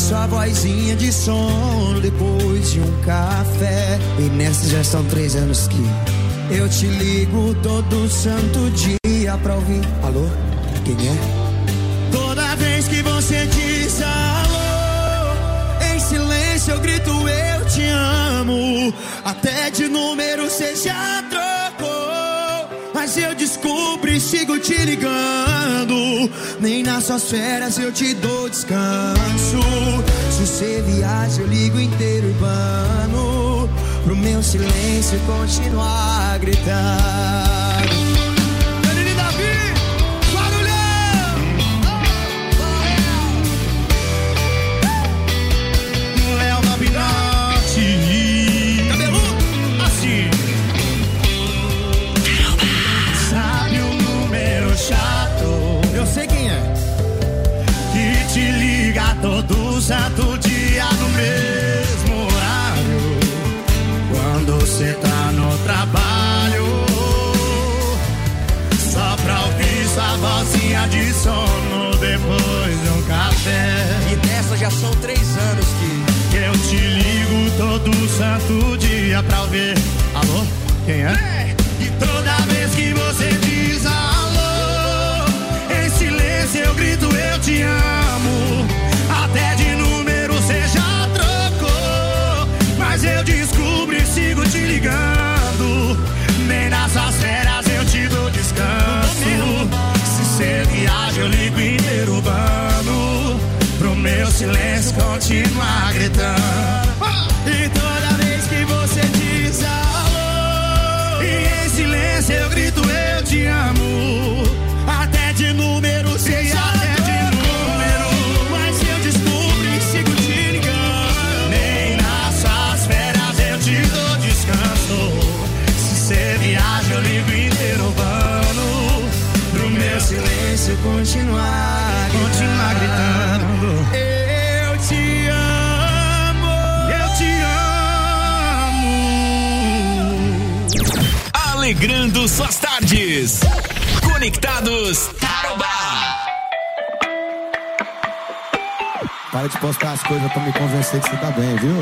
sua vozinha de sono depois de um café. E nessa já são 3 anos que eu te ligo todo santo dia pra ouvir. Alô? Quem é? Toda vez que você diz alô, em silêncio eu grito eu te amo. Até de número cê já trocou, mas eu descubro e sigo te ligando. Nem nas suas férias eu te dou descanso. Se você viaja eu ligo inteiro urbano, pro meu silêncio continuar a gritar. Danilo Davi, barulhão! Léo Nobinote, cabeludo, assim. Sabe o número chato? Eu sei quem é. Que te liga todo santo dia no mesmo horário, quando cê tá no trabalho, só pra ouvir sua vozinha de sono depois de um café. E dessa já são 3 anos que eu te ligo todo santo dia pra ouvir. Alô? Quem é? E toda vez que você diz alô, em silêncio eu grito eu te amo. Até de número cê já trocou, mas eu descubro e sigo te ligando. Nem nas suas férias eu te dou descanso. Se cê viaja eu ligo inteiro urbano, pro meu silêncio continuar gritando. E toda vez que você diz alô, e em silêncio eu grito eu te amo. Até de número cê já eu ligo inteiro urbano, pro meu silêncio continuar gritando. Eu te amo, eu te amo. Alegrando suas tardes. Conectados Tarobá. Para de postar as coisas pra me convencer que você tá bem, viu?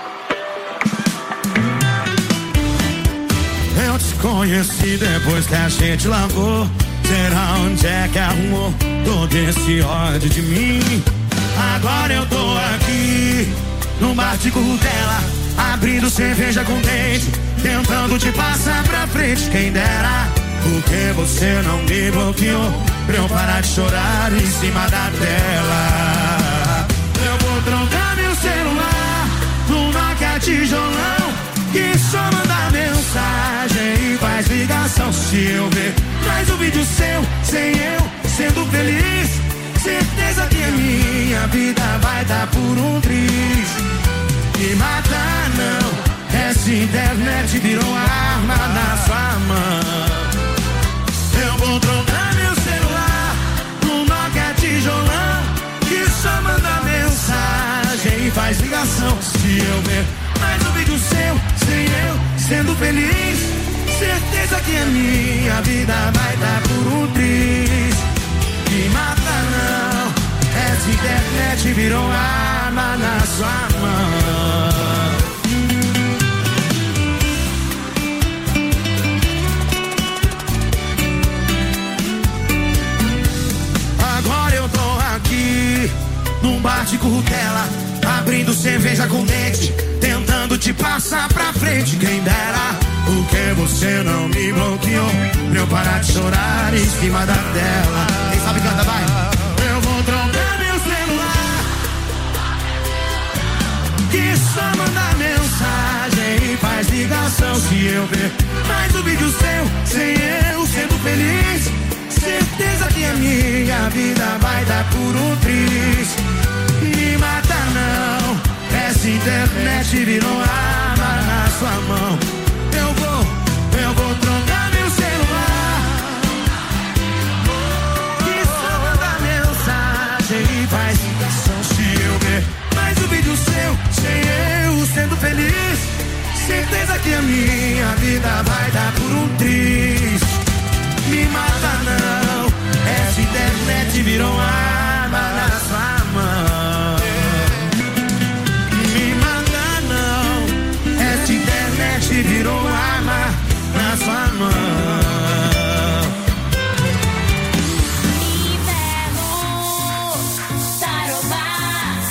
Eu te conheci depois que a gente lavou. Será onde é que arrumou todo esse ódio de mim? Agora eu tô aqui num bar de Curtela, abrindo cerveja com dente, tentando te passar pra frente. Quem dera, porque você não me bloqueou pra eu parar de chorar em cima da tela. Eu vou trocar meu celular num Nokia tijolão, que só manda mensagem e faz ligação. Se eu ver mais um vídeo seu, sem eu sendo feliz, certeza que a minha vida vai dar por um triz. Me matar não, essa internet virou arma na sua mão. Eu vou trocar meu celular no Nokia tijolão, que só manda mensagem e faz ligação. Se eu ver mais um vídeo seu, sem eu sendo feliz, certeza que a minha vida vai dar por um triz. Me mata não, essa internet virou arma na sua mão. Agora eu tô aqui num bar de Curtela, abrindo cerveja com dente, tentando te passar pra frente. Quem dera, porque você não me bloqueou pra eu parar de chorar em cima da tela. Quem sabe canta, vai. Eu vou trocar meu celular, que só manda mensagem e faz ligação. Se eu ver mais um vídeo seu, sem eu sendo feliz, certeza que a minha vida vai dar por um triz. Me mata não, essa internet virou arma na sua mão. Eu vou trocar meu celular, que só manda mensagem e faz ligação. Se eu ver mais um vídeo seu, sem eu sendo feliz, certeza que a minha vida vai dar por um triz. Me mata não, essa internet virou arma na sua mão.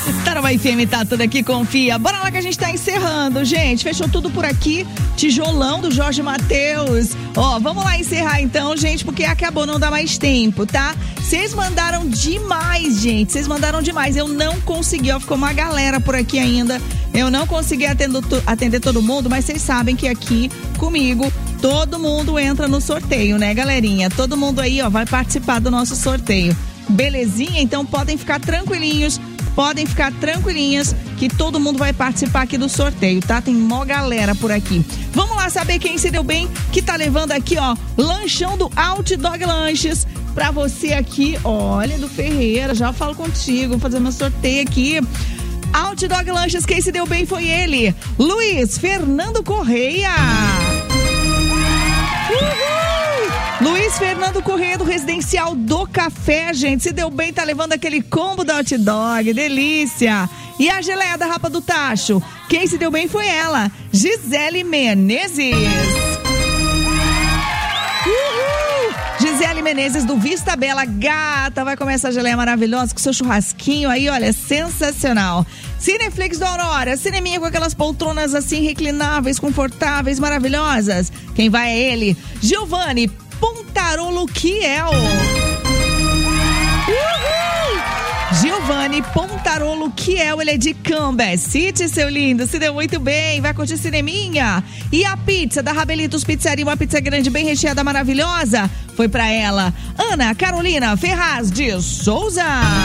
Tarobá FM tá tudo aqui, confia. Bora lá que a gente tá encerrando, gente. Fechou tudo por aqui. Tijolão do Jorge Mateus. Vamos lá encerrar então, gente, porque acabou, não dá mais tempo, tá? Vocês mandaram demais, gente. Vocês mandaram demais. Eu não consegui, ficou uma galera por aqui ainda. Eu não consegui atender todo mundo, mas vocês sabem que aqui comigo todo mundo entra no sorteio, né, galerinha? Todo mundo aí, vai participar do nosso sorteio. Belezinha? Então podem ficar tranquilinhos. Podem ficar tranquilinhas que todo mundo vai participar aqui do sorteio, tá? Tem mó galera por aqui. Vamos lá saber quem se deu bem, que tá levando aqui, lanchão do Outdog Lanches pra você aqui. Olha, do Ferreira, já falo contigo, vou fazer meu sorteio aqui. Outdog Lanches, quem se deu bem foi ele, Luiz Fernando Correia. Luiz Fernando Correia do Residencial do Café, gente, se deu bem, tá levando aquele combo da Outdog, delícia. E a geleia da Rapa do Tacho, quem se deu bem foi ela, Gisele Menezes. Gisele Menezes do Vista Bela, gata, vai comer essa geleia maravilhosa com seu churrasquinho aí, olha, sensacional. Cineflix do Aurora, cineminha com aquelas poltronas assim, reclináveis, confortáveis, maravilhosas. Quem vai é ele, Giovanni Pontarolo Kiel. Giovanni Pontarolo Kiel, ele é de Cambé City, seu lindo, se deu muito bem, vai curtir cineminha. E a pizza da Rabelitos Pizzaria, uma pizza grande, bem recheada, maravilhosa, foi pra ela, Ana Carolina Ferraz de Souza.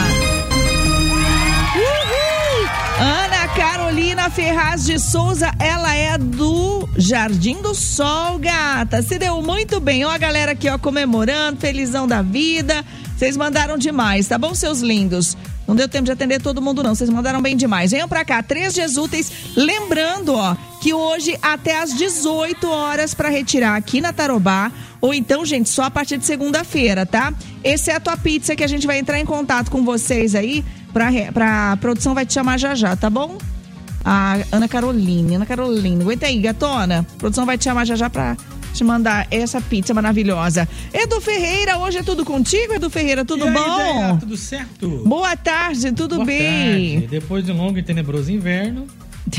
Ana Carolina Ferraz de Souza, ela é do Jardim do Sol, gata, se deu muito bem. A galera aqui, comemorando, felizão da vida. Vocês mandaram demais, tá bom, seus lindos? Não deu tempo de atender todo mundo, não. Vocês mandaram bem demais. Venham pra cá, 3 dias úteis. Lembrando, que hoje até às 18 horas pra retirar aqui na Tarobá. Ou então, gente, só a partir de segunda-feira, tá? Exceto a pizza, que a gente vai entrar em contato com vocês aí. A produção vai te chamar já, tá bom? A Ana Carolina, aguenta aí, gatona. A produção vai te chamar já pra te mandar essa pizza maravilhosa. Edu Ferreira, hoje é tudo contigo, Edu Ferreira, tudo bom? Ideia, tudo certo? Boa tarde, tudo bem? Tarde. Depois de um longo e tenebroso inverno.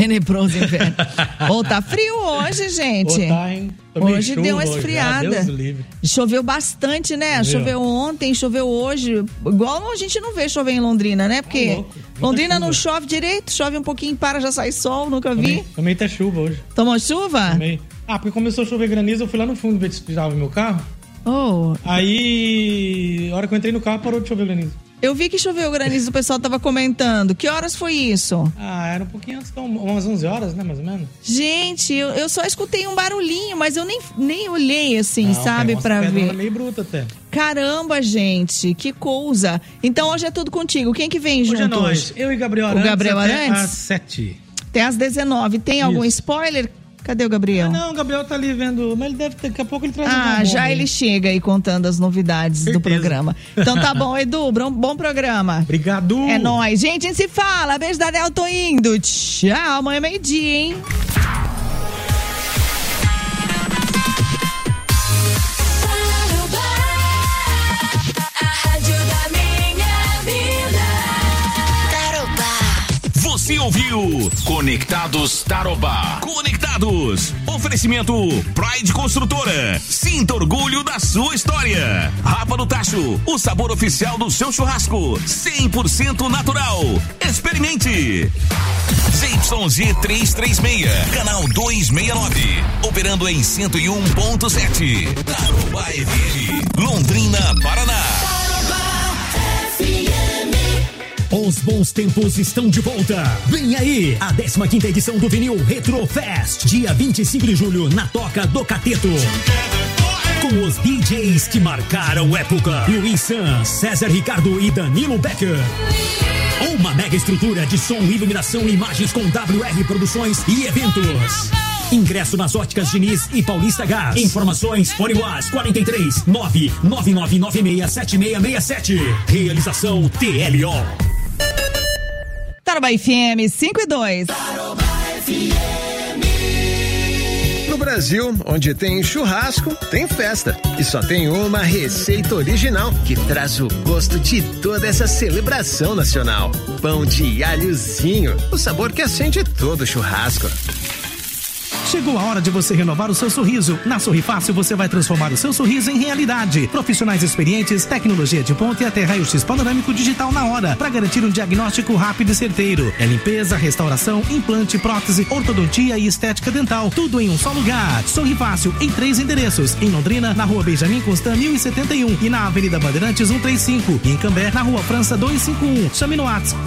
Tá frio hoje, gente. Tá, hein? Hoje deu uma esfriada. Deus livre. Choveu bastante, né? Choveu ontem, choveu hoje. Igual a gente não vê chover em Londrina, né? Porque Londrina não chove direito, chove um pouquinho, já sai sol, nunca vi. Tomei até chuva hoje. Tomou chuva? Tomei. Porque começou a chover granizo, eu fui lá no fundo ver se precisava do meu carro. Aí, a hora que eu entrei no carro, parou de chover granizo. Eu vi que choveu granizo, o pessoal tava comentando. Que horas foi isso? Era um pouquinho antes, umas 11 horas, né, mais ou menos. Gente, eu só escutei um barulhinho, mas eu nem olhei assim, sabe, pra ver. Meio bruta até. Caramba, gente, que coisa. Então hoje é tudo contigo. Quem que vem junto? Hoje é nós, eu e Gabriel Arantes. O Gabriel Arantes? Até às 7. Até às 19. Tem algum spoiler? Cadê o Gabriel? Não, o Gabriel tá ali vendo, mas ele daqui a pouco ele traz já ele chega aí contando as novidades do programa. Então tá bom, Edu, bom programa. Obrigado. É nóis. Gente, a gente se fala. Beijo da Nel, tô indo. Tchau, amanhã é meio-dia, hein? Você ouviu Conectados Tarobá. Conectados. Oferecimento Pride Construtora. Sinta orgulho da sua história. Rapa do Tacho, o sabor oficial do seu churrasco. 100% natural. Experimente. ZYG 336, canal 269. Operando em 101.7. Tarobá FM. Londrina, Paraná. Os bons tempos estão de volta. Vem aí a 15ª edição do Vinil Retro Fest, dia 25 de julho, na Toca do Cateto. Com os DJs que marcaram época: Luiz San, César Ricardo e Danilo Becker. Uma mega estrutura de som, iluminação e imagens com WR Produções e eventos. Ingresso nas óticas Diniz e Paulista Gás. Informações: Fone UAS 43 999967667. Realização TLO. Tarobá FM 5 e 2. Tarobá FM. No Brasil, onde tem churrasco, tem festa. E só tem uma receita original que traz o gosto de toda essa celebração nacional. Pão de alhozinho, o sabor que acende todo churrasco. Chegou a hora de você renovar o seu sorriso. Na Sorri Fácil você vai transformar o seu sorriso em realidade. Profissionais experientes, tecnologia de ponta e até raio-x panorâmico digital na hora, para garantir um diagnóstico rápido e certeiro. É limpeza, restauração, implante, prótese, ortodontia e estética dental. Tudo em um só lugar. Sorri Fácil em 3 endereços. Em Londrina, na Rua Benjamin Constant 1071 e na Avenida Bandeirantes 135. E em Cambé, na Rua França 251. Chame no WhatsApp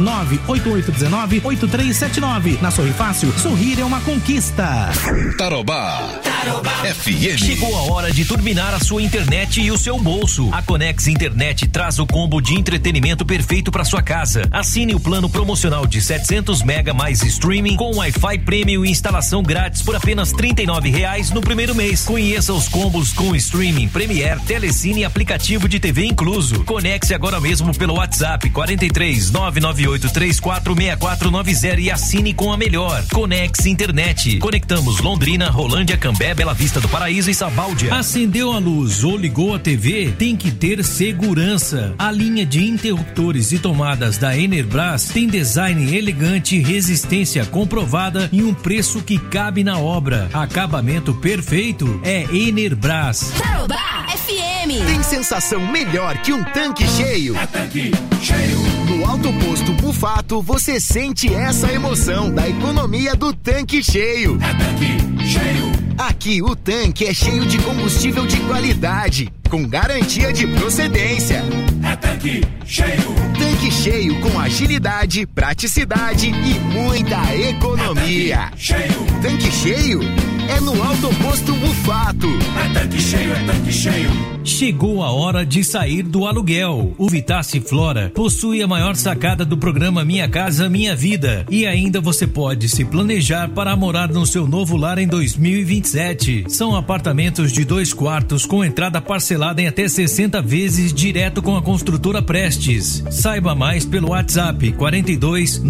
98819-8379. Na Sorri Fácil, sorrir é uma conquista. Tarobá FM. Chegou a hora de turbinar a sua internet e o seu bolso. A Conex Internet traz o combo de entretenimento perfeito para sua casa. Assine o plano promocional de 700 mega mais streaming com Wi-Fi Premium e instalação grátis por apenas R$39 no primeiro mês. Conheça os combos com streaming, Premiere, Telecine e aplicativo de TV incluso. Conecte agora mesmo pelo WhatsApp 43 998 34 6490 e assine com a melhor. Conex Internet. Conectamos Londrina, Rolândia, Cambé, Bela Vista do Paraíso e Sabáudia. Acendeu a luz ou ligou a TV? Tem que ter segurança. A linha de interruptores e tomadas da Enerbras tem design elegante, resistência comprovada e um preço que cabe na obra. Acabamento perfeito é Enerbras. Tarobá FM. Tem sensação melhor que um tanque cheio? É tanque cheio. No Alto Posto Bufato você sente essa emoção da economia do tanque cheio. É tanque cheio. Aqui o tanque é cheio de combustível de qualidade, com garantia de procedência. É tanque cheio. Tanque cheio com agilidade, praticidade e muita economia. Cheio. Tanque cheio é no Alto Posto Bufato. É tanque cheio, é tanque cheio. Chegou a hora de sair do aluguel. O Vitace Flora possui a maior sacada do programa Minha Casa Minha Vida. E ainda você pode se planejar para morar no seu novo lar em 2027. São apartamentos de 2 quartos com entrada parcelada em até 60 vezes direto com a construtora Prestes. Saiba mais pelo WhatsApp 42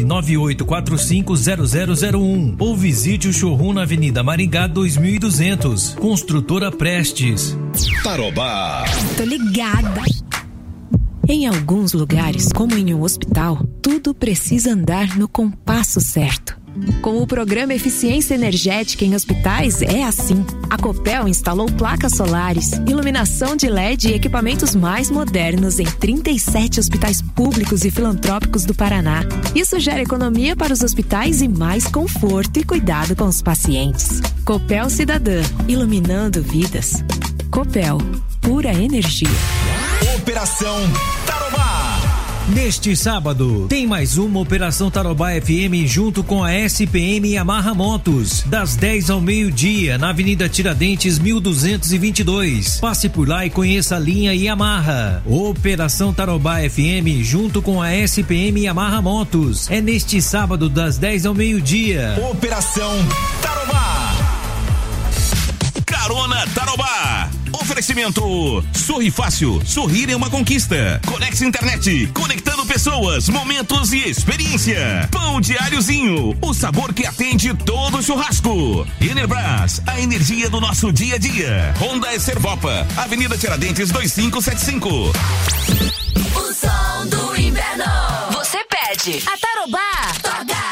998450001 ou visite o showroom na Avenida Maringá 2200. Construtora Prestes. Tarobá. Tô ligada. Em alguns lugares, como em um hospital, tudo precisa andar no compasso certo. Com o programa Eficiência Energética em Hospitais é assim. A Copel instalou placas solares, iluminação de LED e equipamentos mais modernos em 37 hospitais públicos e filantrópicos do Paraná. Isso gera economia para os hospitais e mais conforto e cuidado com os pacientes. Copel Cidadã, iluminando vidas. Copel, pura energia. Operação Tarobá. Neste sábado, tem mais uma Operação Tarobá FM junto com a SPM Yamaha Motos, das 10 ao meio-dia, na Avenida Tiradentes 1222. Passe por lá e conheça a linha Yamaha. Operação Tarobá FM junto com a SPM Yamaha Motos. É neste sábado, das 10 ao meio-dia. Operação Tarobá. Carona Tarobá. Oferecimento Sorri Fácil, sorrir é uma conquista. Conex Internet, conectando pessoas, momentos e experiência. Pão de alhozinho, o sabor que atende todo churrasco. Enerbras, a energia do nosso dia a dia. Honda Servopa, Avenida Tiradentes 2575. O som do inverno. Você pede. A Tarobá toca.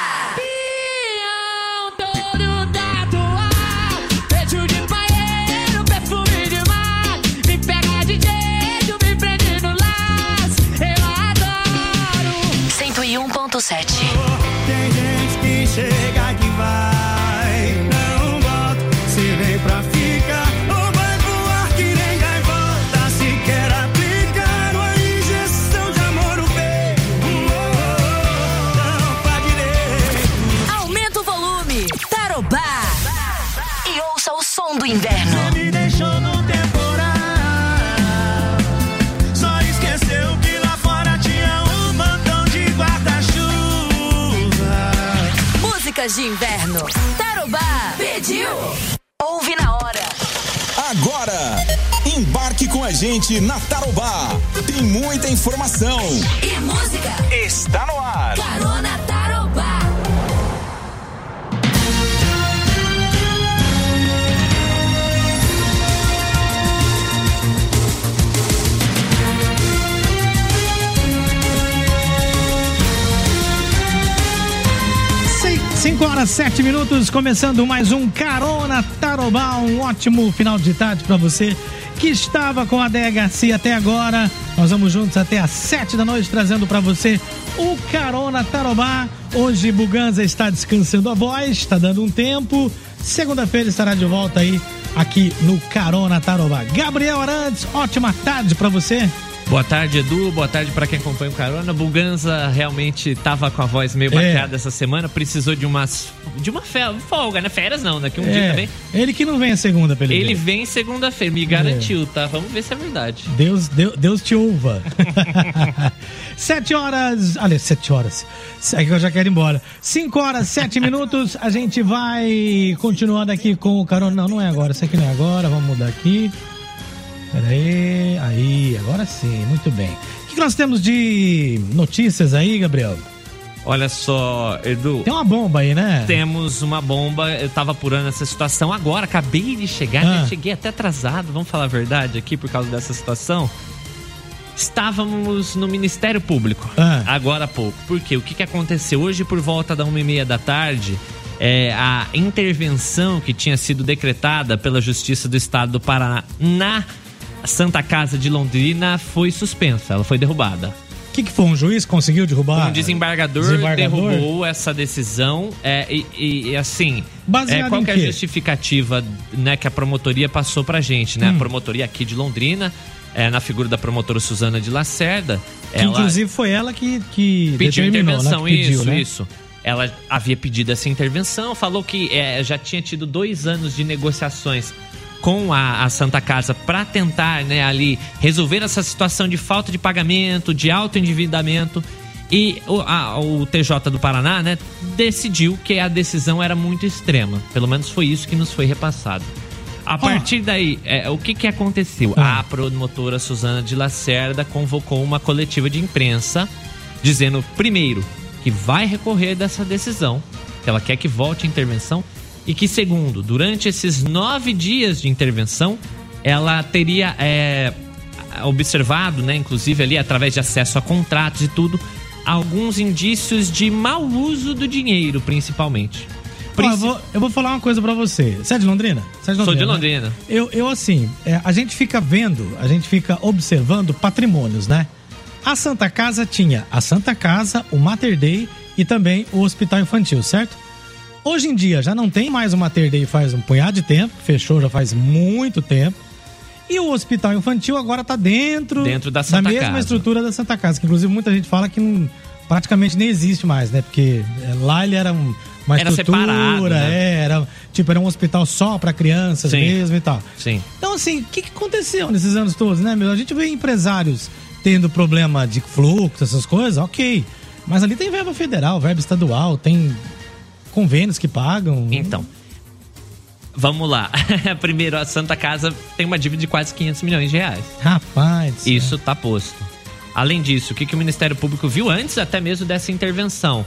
Tem gente que chega que vai, não volta. Se vem pra ficar ou vai voar que nem gaivota. Se quer aplicar uma injeção de amor no peito, tampa direito. Aumenta o volume. Tarobá. E ouça o som do inverno. Você me deixou no temporal. Só esqueceu que lá fora tinha um montão de guarda-chuva. Músicas de inverno. Tarobá pediu. Ouve na hora. Agora, embarque com a gente na Tarobá. Tem muita informação. E música. Está no ar. Carona Tarobá. 5h07, começando mais um Carona Tarobá. Um ótimo final de tarde para você que estava com a Déia Garcia até agora. Nós vamos juntos até às 7 da noite, trazendo para você o Carona Tarobá. Hoje Buganza está descansando a voz, está dando um tempo. Segunda-feira estará de volta aí aqui no Carona Tarobá. Gabriel Arantes, ótima tarde para você. Boa tarde, Edu. Boa tarde para quem acompanha o Carona. Buganza realmente estava com a voz meio baqueada essa semana. Precisou de uma folga, né? Férias não, daqui um dia também. Ele que não vem a segunda, pelo Ele vem segunda-feira, me garantiu, tá? Vamos ver se é verdade. Deus te ouva. 7 horas. Aliás, 7 horas. É que eu já quero ir embora. 5h07. A gente vai continuando aqui com o Carona. Não é agora. Isso aqui não é agora. Vamos mudar aqui. Aí, agora sim, muito bem. O que nós temos de notícias aí, Gabriel? Olha só, Edu. Tem uma bomba aí, né? Temos uma bomba, eu tava apurando essa situação agora, acabei de chegar, né? Cheguei até atrasado, vamos falar a verdade aqui por causa dessa situação. Estávamos no Ministério Público, agora há pouco. Por quê? O que aconteceu? Hoje, por volta da 1h30 da tarde... a intervenção que tinha sido decretada pela Justiça do Estado do Paraná na Santa Casa de Londrina foi suspensa, ela foi derrubada. O que foi? Um juiz conseguiu derrubar? Um desembargador derrubou essa decisão e assim, qual que é a justificativa, né, que a promotoria passou pra gente, né? A promotoria aqui de Londrina, na figura da promotora Suzana de Lacerda. Inclusive foi ela que pediu intervenção, né? Que pediu, isso. Ela havia pedido essa intervenção, falou que já tinha tido 2 anos de negociações com a Santa Casa para tentar, né, ali resolver essa situação de falta de pagamento, de autoendividamento. E o TJ do Paraná, né, decidiu que a decisão era muito extrema. Pelo menos foi isso que nos foi repassado. A partir daí, o que aconteceu? A promotora Suzana de Lacerda convocou uma coletiva de imprensa dizendo, primeiro, que vai recorrer dessa decisão, que ela quer que volte a intervenção, e que, segundo, durante esses 9 dias de intervenção, ela teria observado, né, inclusive ali através de acesso a contratos e tudo, alguns indícios de mau uso do dinheiro, principalmente. Eu vou falar uma coisa pra você. Você é de Londrina? Sou de Londrina. Né? Eu assim, a gente fica observando patrimônios, né? A Santa Casa tinha a Santa Casa, o Mater Dei e também o Hospital Infantil, certo? Hoje em dia já não tem mais o Mater Dei faz um punhado de tempo, fechou já faz muito tempo. E o Hospital Infantil agora está dentro da Santa mesma Casa. Estrutura da Santa Casa, que inclusive muita gente fala que praticamente nem existe mais, né? Porque lá ele era uma estrutura, separado, né? era um hospital só para crianças mesmo e tal. Sim. Então assim, o que aconteceu nesses anos todos, né, meu? A gente vê empresários tendo problema de fluxo, essas coisas, ok. Mas ali tem verba federal, verba estadual, tem convênios que pagam. Então, vamos lá. Primeiro, a Santa Casa tem uma dívida de quase 500 milhões de reais. Rapaz. Isso tá posto. Além disso, o que o Ministério Público viu antes até mesmo dessa intervenção?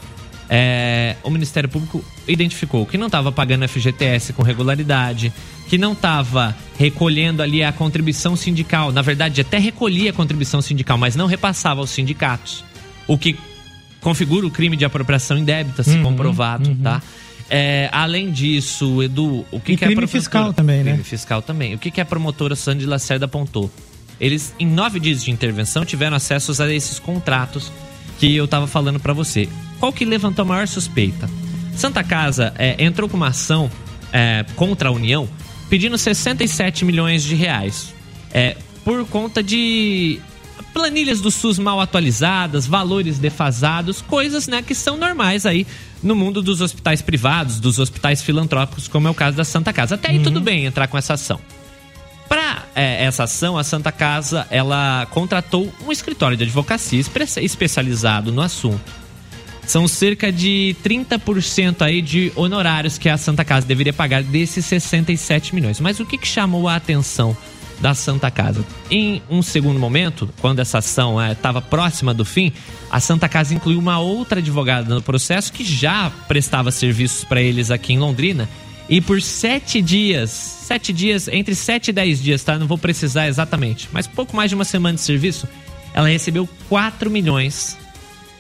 O Ministério Público identificou que não estava pagando FGTS com regularidade, que não estava recolhendo ali a contribuição sindical. Na verdade, até recolhia a contribuição sindical, mas não repassava aos sindicatos. O que configura o crime de apropriação indébita, se comprovado, tá? Além disso, Edu, o que é a crime fiscal também, né? Crime fiscal também. O que a promotora Suzana de Lacerda apontou? Eles, em 9 dias de intervenção, tiveram acesso a esses contratos que eu estava falando para você. Qual que levantou a maior suspeita? Santa Casa entrou com uma ação contra a União pedindo 67 milhões de reais por conta de planilhas do SUS mal atualizadas, valores defasados, coisas, né, que são normais aí no mundo dos hospitais privados, dos hospitais filantrópicos, como é o caso da Santa Casa. Até aí tudo bem entrar com essa ação. Para essa ação, a Santa Casa, ela contratou um escritório de advocacia especializado no assunto. São cerca de 30% aí de honorários que a Santa Casa deveria pagar desses 67 milhões. Mas o que chamou a atenção da Santa Casa? Em um segundo momento, quando essa ação estava próxima do fim, a Santa Casa incluiu uma outra advogada no processo que já prestava serviços para eles aqui em Londrina. E por 7 dias, entre 7 e 10 dias, tá? Não vou precisar exatamente, mas pouco mais de uma semana de serviço, ela recebeu 4 milhões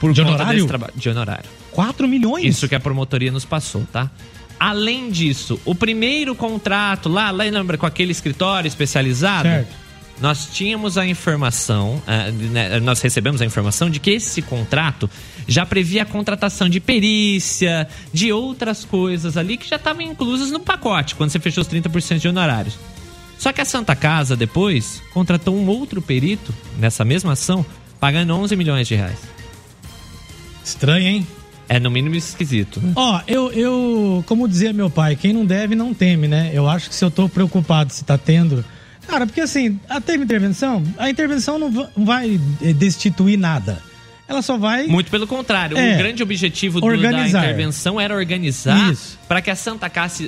por de conta honorário? desse trabalho. De honorário. 4 milhões? Isso que a promotoria nos passou, tá? Além disso, o primeiro contrato lá lembra, com aquele escritório especializado? Certo. Nós tínhamos a informação, nós recebemos a informação de que esse contrato já previa a contratação de perícia, de outras coisas ali que já estavam inclusas no pacote, quando você fechou os 30% de honorários. Só que a Santa Casa, depois, contratou um outro perito nessa mesma ação, pagando 11 milhões de reais. Estranho, hein? É, no mínimo, esquisito. Né? Ó, eu, como dizia meu pai, quem não deve, não teme, né? Eu acho que se eu tô preocupado se tá tendo... Cara, porque assim, teve intervenção, a intervenção não vai destituir nada. Ela só vai... Muito pelo contrário. O grande objetivo da intervenção era organizar para que a Santa Casa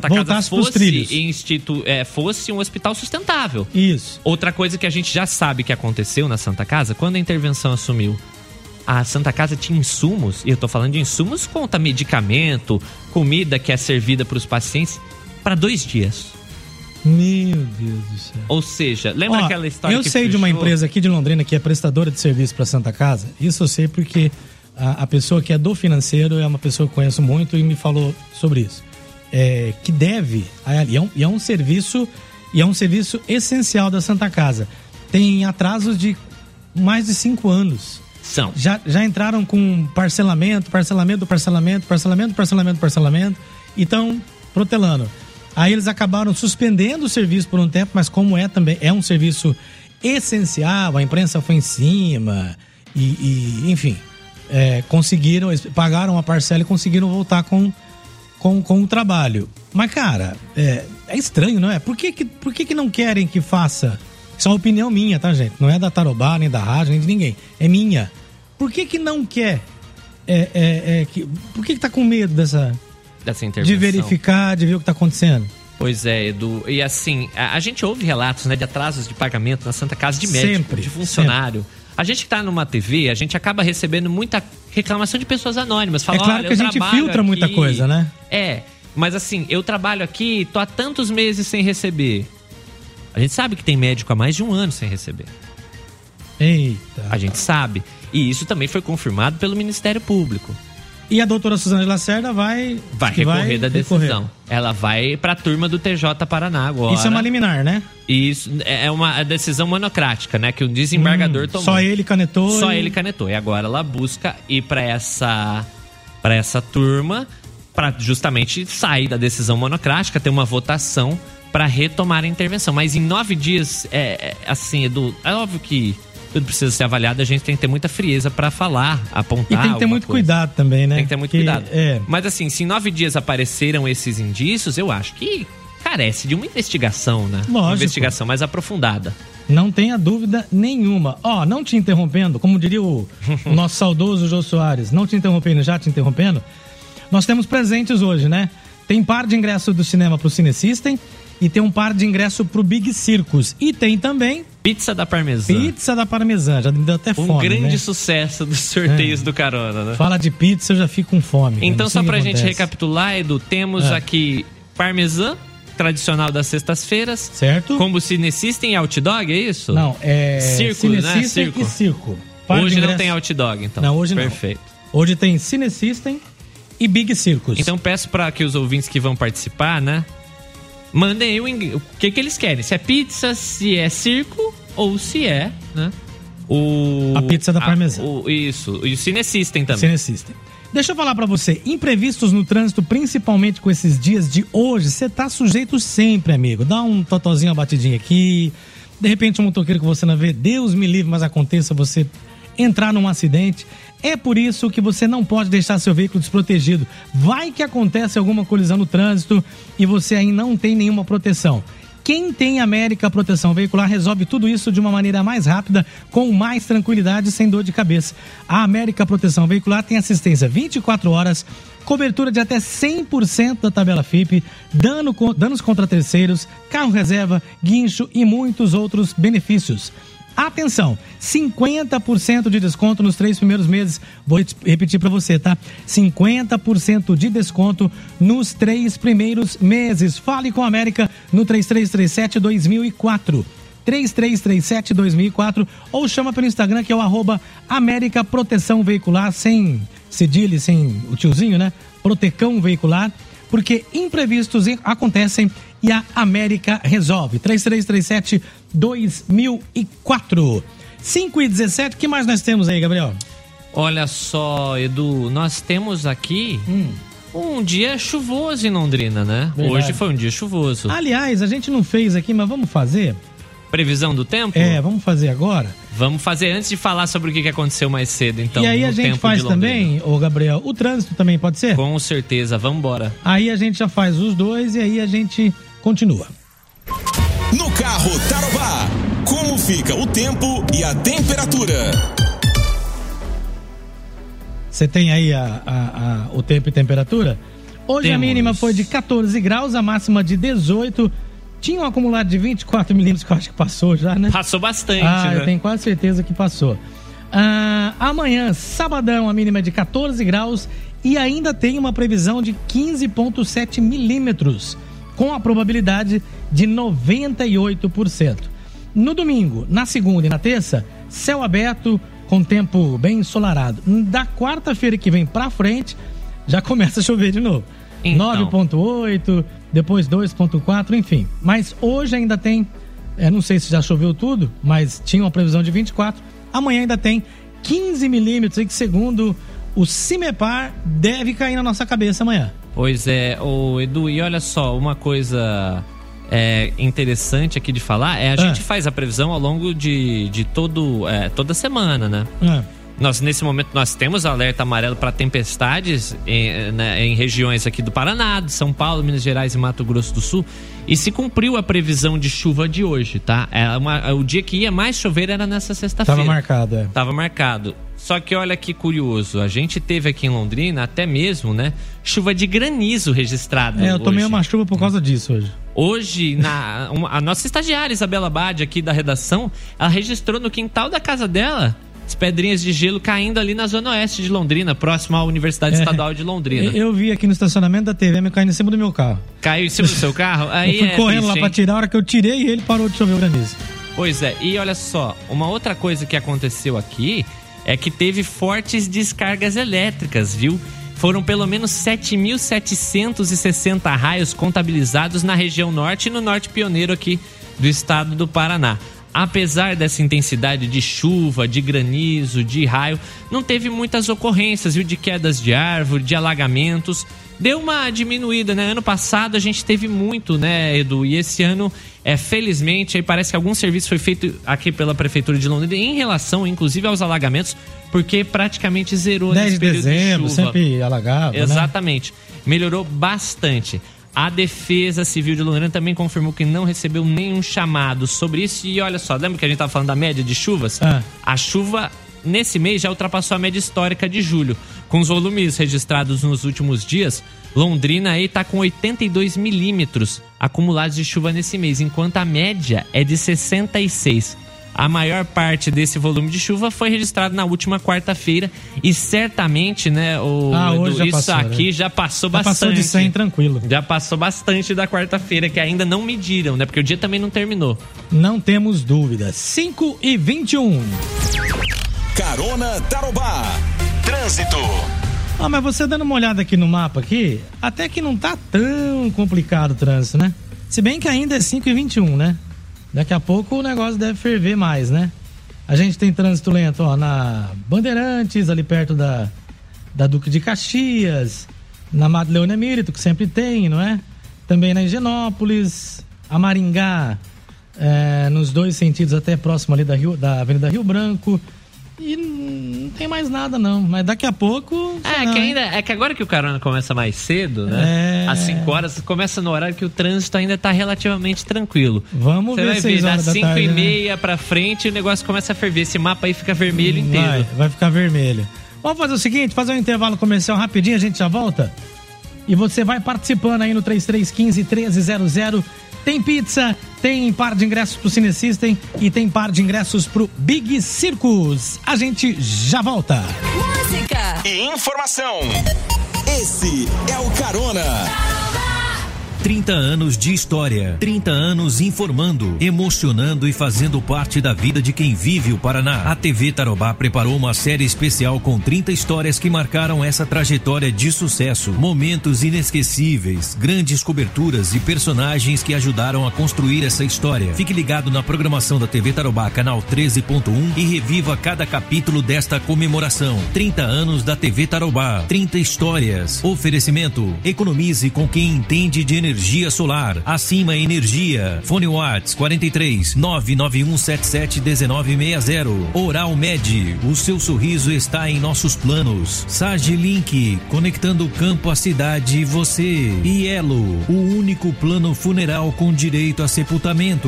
fosse um hospital sustentável. Isso. Outra coisa que a gente já sabe que aconteceu na Santa Casa, quando a intervenção assumiu, a Santa Casa tinha insumos, e eu tô falando de insumos, conta medicamento, comida que é servida para os pacientes, para 2 dias. Meu Deus do céu. Ou seja, lembra aquela história que eu sei de uma empresa aqui de Londrina que é prestadora de serviço para Santa Casa. Isso eu sei porque a pessoa que é do financeiro é uma pessoa que eu conheço muito e me falou sobre isso. Que deve, e é um serviço essencial da Santa Casa. Tem atrasos de mais de 5 anos. São. Já entraram com parcelamento, e estão protelando. Aí eles acabaram suspendendo o serviço por um tempo, mas como é um serviço essencial, a imprensa foi em cima enfim, pagaram a parcela e conseguiram voltar com o trabalho. Mas, cara, é estranho, não é? Por que não querem que faça? Isso é uma opinião minha, tá, gente? Não é da Tarobá, nem da rádio, nem de ninguém. É minha. Por que não quer? Por que tá com medo dessa intervenção? De verificar, de ver o que tá acontecendo? Pois é, Edu. E assim, a gente ouve relatos, né, de atrasos de pagamento na Santa Casa de médico, de funcionário. Sempre. A gente que tá numa TV, a gente acaba recebendo muita reclamação de pessoas anônimas. Fala, claro que a gente filtra aqui, muita coisa, né? Mas assim, eu trabalho aqui, tô há tantos meses sem receber. A gente sabe que tem médico há mais de 1 ano sem receber. Eita. A gente sabe. E isso também foi confirmado pelo Ministério Público. E a doutora Suzana de Lacerda vai recorrer da decisão. Ela vai para a turma do TJ Paraná agora. Isso é uma liminar, né? Isso é uma decisão monocrática, né? Que o desembargador tomou. Só ele canetou. Ele canetou. E agora ela busca ir para essa turma para justamente sair da decisão monocrática, ter uma votação para retomar a intervenção. Mas em 9 dias, assim, Edu, é óbvio que tudo precisa ser avaliado, a gente tem que ter muita frieza pra falar, apontar. E tem que ter muito cuidado também, né? Tem que ter muito cuidado. Mas assim, se em 9 dias apareceram esses indícios, eu acho que carece de uma investigação, né? Lógico. Uma investigação mais aprofundada. Não tenha dúvida nenhuma. Não te interrompendo, como diria o nosso saudoso Jô Soares, não te interrompendo, já te interrompendo, nós temos presentes hoje, né? Tem par de ingresso do cinema pro Cinesystem e tem um par de ingresso pro Big Circus. E tem também... Pizza da Parmesã. Pizza da Parmesã, já me deu até fome, Um grande sucesso dos sorteios do Carona, né? Fala de pizza, eu já fico com fome. Então, só pra gente recapitular, Edu, temos aqui Parmesã, tradicional das sextas-feiras. Certo. Como Cinesystem e Outdog, é isso? Não, Circo, né? Circo. E Circo. Hoje não tem Outdog, então. Não, hoje não. Perfeito. Hoje tem Cinesystem e Big Circus. Então peço para que os ouvintes que vão participar, né, mandem o que eles querem. Se é pizza, se é circo ou se é, né, a pizza da Parmesã. Isso, e o Cinesystem também. Cinesystem. Deixa eu falar pra você, imprevistos no trânsito, principalmente com esses dias de hoje, você tá sujeito sempre, amigo. Dá um totozinho, uma batidinha aqui, de repente um motoqueiro que você não vê, Deus me livre, mas aconteça você entrar num acidente. É por isso que você não pode deixar seu veículo desprotegido. Vai que acontece alguma colisão no trânsito e você aí não tem nenhuma proteção. Quem tem América Proteção Veicular resolve tudo isso de uma maneira mais rápida, com mais tranquilidade e sem dor de cabeça. A América Proteção Veicular tem assistência 24 horas, cobertura de até 100% da tabela FIPE, danos contra terceiros, carro reserva, guincho e muitos outros benefícios. Atenção, 50% de desconto nos 3 primeiros meses. Vou repetir para você, tá? 50% de desconto nos 3 primeiros meses. Fale com a América no 3337-2004. 3337-2004 ou chama pelo Instagram, que é o @América Proteção Veicular, sem cedilha, sem o tiozinho, né? Protecão Veicular, porque imprevistos acontecem e a América resolve. 3337-2004. 5h17, o que mais nós temos aí, Gabriel? Olha só, Edu, nós temos aqui um dia chuvoso em Londrina, né? Verdade. Hoje foi um dia chuvoso. Aliás, a gente não fez aqui, mas vamos fazer? Previsão do tempo? Vamos fazer agora. Vamos fazer antes de falar sobre o que aconteceu mais cedo, então. E aí a gente faz também, ô Gabriel, o trânsito também pode ser? Com certeza, vamos embora. Aí a gente já faz os dois e aí a gente continua. No carro Tarobá, como fica o tempo e a temperatura? Você tem aí o tempo e temperatura? Hoje a mínima foi de 14 graus, a máxima de 18. Tinha um acumulado de 24 milímetros que eu acho que passou já, né? Passou bastante, né? Eu tenho quase certeza que passou. Amanhã, sabadão, a mínima é de 14 graus e ainda tem uma previsão de 15,7 milímetros, com a probabilidade de 98%. No domingo, na segunda e na terça, céu aberto, com tempo bem ensolarado. Da quarta-feira que vem pra frente, já começa a chover de novo. Então. 9,8, depois 2,4, enfim. Mas hoje ainda tem, não sei se já choveu tudo, mas tinha uma previsão de 24. Amanhã ainda tem 15 milímetros, e que segundo o CIMEPAR deve cair na nossa cabeça amanhã. Pois é, Edu, e olha só, uma coisa interessante aqui de falar, a gente faz a previsão ao longo de toda semana, né? Nesse momento, nós temos alerta amarelo para tempestades em regiões aqui do Paraná, de São Paulo, Minas Gerais e Mato Grosso do Sul. E se cumpriu a previsão de chuva de hoje, tá? O dia que ia mais chover era nessa sexta-feira. Tava marcado. Só que olha que curioso, a gente teve aqui em Londrina até mesmo, né, chuva de granizo registrada. Eu tomei uma chuva por causa disso hoje. Hoje, a nossa estagiária Isabela Bade, aqui da redação, ela registrou no quintal da casa dela as pedrinhas de gelo caindo ali na zona oeste de Londrina, próximo à Universidade Estadual de Londrina. Eu vi aqui no estacionamento da TVM caindo em cima do meu carro. Caiu em cima do seu carro? Aí eu fui correndo lá pra tirar, a hora que eu tirei ele parou de chover o granizo. Pois é, e olha só, uma outra coisa que aconteceu aqui é que teve fortes descargas elétricas, viu? Foram pelo menos 7.760 raios contabilizados na região norte e no norte pioneiro aqui do estado do Paraná. Apesar dessa intensidade de chuva, de granizo, de raio, não teve muitas ocorrências, viu? De quedas de árvore, de alagamentos. Deu uma diminuída, né? Ano passado a gente teve muito, né, Edu? E esse ano, felizmente, aí parece que algum serviço foi feito aqui pela Prefeitura de Londrina em relação, inclusive, aos alagamentos, porque praticamente zerou nesse período de chuva. 10 de dezembro, sempre alagava, exatamente. Né? Melhorou bastante. A Defesa Civil de Londrina também confirmou que não recebeu nenhum chamado sobre isso. E olha só, lembra que a gente estava falando da média de chuvas? A chuva nesse mês já ultrapassou a média histórica de julho. Com os volumes registrados nos últimos dias, Londrina aí está com 82 milímetros acumulados de chuva nesse mês, enquanto a média é de 66. A maior parte desse volume de chuva foi registrado na última quarta-feira e certamente, né, hoje já isso passou, aqui né? já passou bastante. Passou de 100 tranquilo. Já passou bastante da quarta-feira, que ainda não mediram, né? Porque o dia também não terminou. Não temos dúvidas. 5h21. Carona Tarobá. Trânsito. Mas você dando uma olhada aqui no mapa aqui, até que não tá tão complicado o trânsito, né? Se bem que ainda é 5h21, né? Daqui a pouco o negócio deve ferver mais, né? A gente tem trânsito lento, na Bandeirantes, ali perto da Duque de Caxias, na Madeleine Emírito, que sempre tem, não é? Também na Higienópolis, a Maringá, nos dois sentidos, até próximo ali da Avenida Rio Branco. E não tem mais nada, não. Mas daqui a pouco... que agora que o Carona começa mais cedo, né? Às 5 horas, começa no horário que o trânsito ainda tá relativamente tranquilo. Vamos ver 6 horas da tarde. Das 5h30 pra frente, o negócio começa a ferver. Esse mapa aí fica vermelho inteiro. Vai ficar vermelho. Vamos fazer o seguinte, fazer um intervalo comercial rapidinho, a gente já volta. E você vai participando aí no 3315-1300. Tem pizza, tem par de ingressos pro Cine System e tem par de ingressos pro Big Circus. A gente já volta. Música e informação. Esse é o Carona. 30 anos de história, 30 anos informando, emocionando e fazendo parte da vida de quem vive o Paraná. A TV Tarobá preparou uma série especial com 30 histórias que marcaram essa trajetória de sucesso, momentos inesquecíveis, grandes coberturas e personagens que ajudaram a construir essa história. Fique ligado na programação da TV Tarobá, canal 13.1 e reviva cada capítulo desta comemoração. 30 anos da TV Tarobá, 30 histórias. Oferecimento: economize com quem entende de energia solar. Acima Energia. Fone Whats 43 99177 1960. Oral Med, o seu sorriso está em nossos planos. Sage Link, conectando o campo à cidade e você. E Elo, o único plano funeral com direito a sepultamento.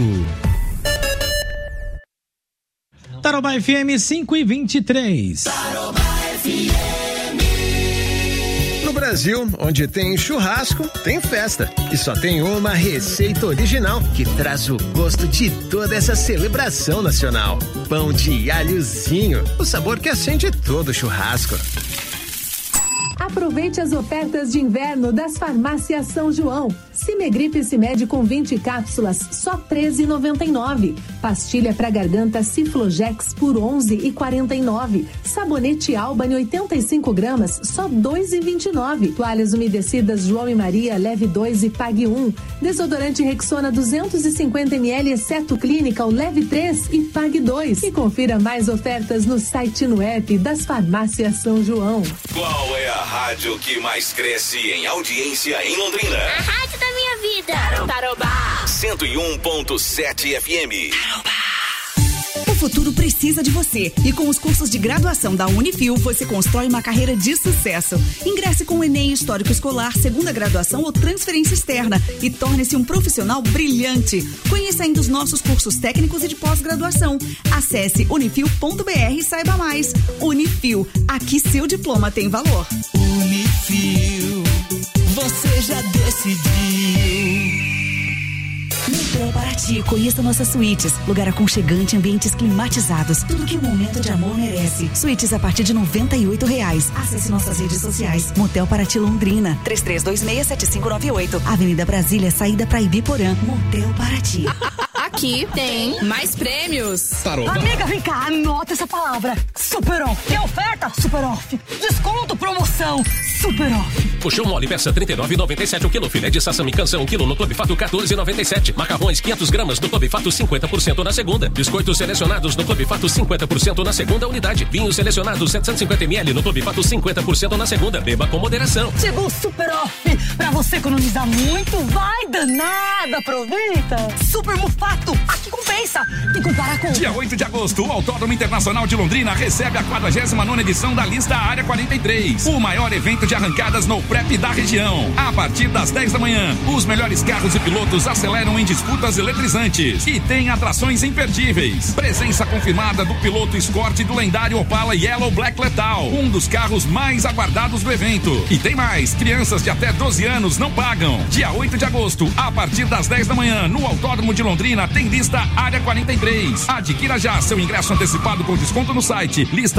Tarobá FM 5:23. Tarobá FM. No Brasil, onde tem churrasco, tem festa. E só tem uma receita original que traz o gosto de toda essa celebração nacional. Pão de alhozinho, o sabor que acende todo churrasco. Aproveite as ofertas de inverno das farmácias São João. Cimegripe Cimed com 20 cápsulas, só R$ 13,99. Pastilha para garganta Ciflogex por R$ 11,49. Sabonete Albany 85 gramas, só R$ 2,29. Toalhas umedecidas João e Maria, leve 2 e pague 1. Desodorante Rexona 250 ml, exceto Clínica, leve 3 e pague 2. E confira mais ofertas no site e no app das farmácias São João. Qual é a rádio que mais cresce em audiência em Londrina? A rádio da minha vida. Tarobá. 101.7 FM. Tarobá. O futuro precisa de você. E com os cursos de graduação da Unifil, você constrói uma carreira de sucesso. Ingresse com o Enem Histórico Escolar, segunda graduação ou transferência externa e torne-se um profissional brilhante. Conheça ainda os nossos cursos técnicos e de pós-graduação. Acesse unifil.br e saiba mais. Unifil, aqui seu diploma tem valor. Unifil, você já decidiu. Motel Paraty, conheça nossas suítes. Lugar aconchegante, ambientes climatizados. Tudo que um momento de amor merece. Suítes a partir de R$ 98. Acesse nossas redes sociais. Motel Paraty Londrina, 33267598. Avenida Brasília, saída para Ibiporã. Motel Paraty. Aqui tem mais prêmios. Tarobá. Amiga, vem cá, anota essa palavra. Super off. Tem oferta? Super off. Desconto, promoção. Super off. Puxão mole, peça R$ 39,97 o quilo. Filé de sassami canção, 1 quilo no Clube Fato, R$ 14,97. Macarrões, 500 gramas no Clube Fato, 50% na segunda. Biscoitos selecionados no Clube Fato, 50% na segunda unidade. Vinhos selecionados, 750 ml no Clube Fato, 50% na segunda. Beba com moderação. Chegou o Super Off. Pra você economizar muito, vai danada. Aproveita. Super Mufato. Aqui compensa. Tem que comparar com... Dia 8 de agosto, o Autódromo Internacional de Londrina recebe a 49ª edição da lista Área 43. O maior evento de arrancadas no prep da região. A partir das 10 da manhã, os melhores carros e pilotos aceleram em disputas eletrizantes e tem atrações imperdíveis. Presença confirmada do piloto Escort do lendário Opala Yellow Black Lethal, um dos carros mais aguardados do evento. E tem mais, crianças de até 12 anos não pagam. Dia 8 de agosto, a partir das 10 da manhã, no Autódromo de Londrina, tem lista Área 43. Adquira já seu ingresso antecipado com desconto no site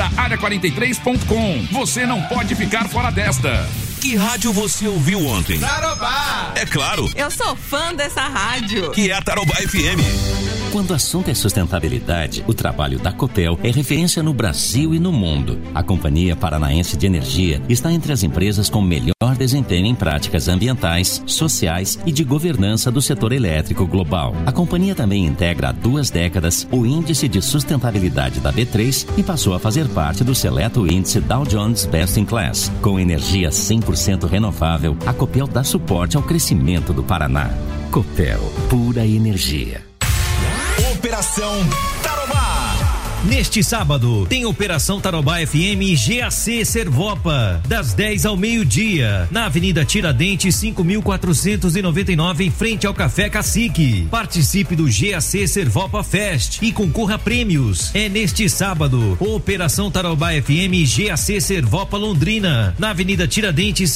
listaarea43.com. Você não pode ficar fora desta. Que rádio você ouviu ontem? Tarobá! É claro. Eu sou fã dessa rádio. Que é a Tarobá FM. Quando o assunto é sustentabilidade, o trabalho da Copel é referência no Brasil e no mundo. A Companhia Paranaense de Energia está entre as empresas com melhor desempenho em práticas ambientais, sociais e de governança do setor elétrico global. A companhia também integra há 2 décadas o Índice de Sustentabilidade da B3 e passou a fazer parte do seleto índice Dow Jones Best in Class. Com energia 100% renovável, a Copel dá suporte ao crescimento do Paraná. Copel, pura energia. Operação Tarobá. Neste sábado, tem Operação Tarobá FM GAC Servopa, das 10 ao meio-dia, na Avenida Tiradentes, 5.499, em frente ao Café Cacique. Participe do GAC Servopa Fest e concorra a prêmios. É neste sábado, Operação Tarobá FM GAC Servopa Londrina, na Avenida Tiradentes,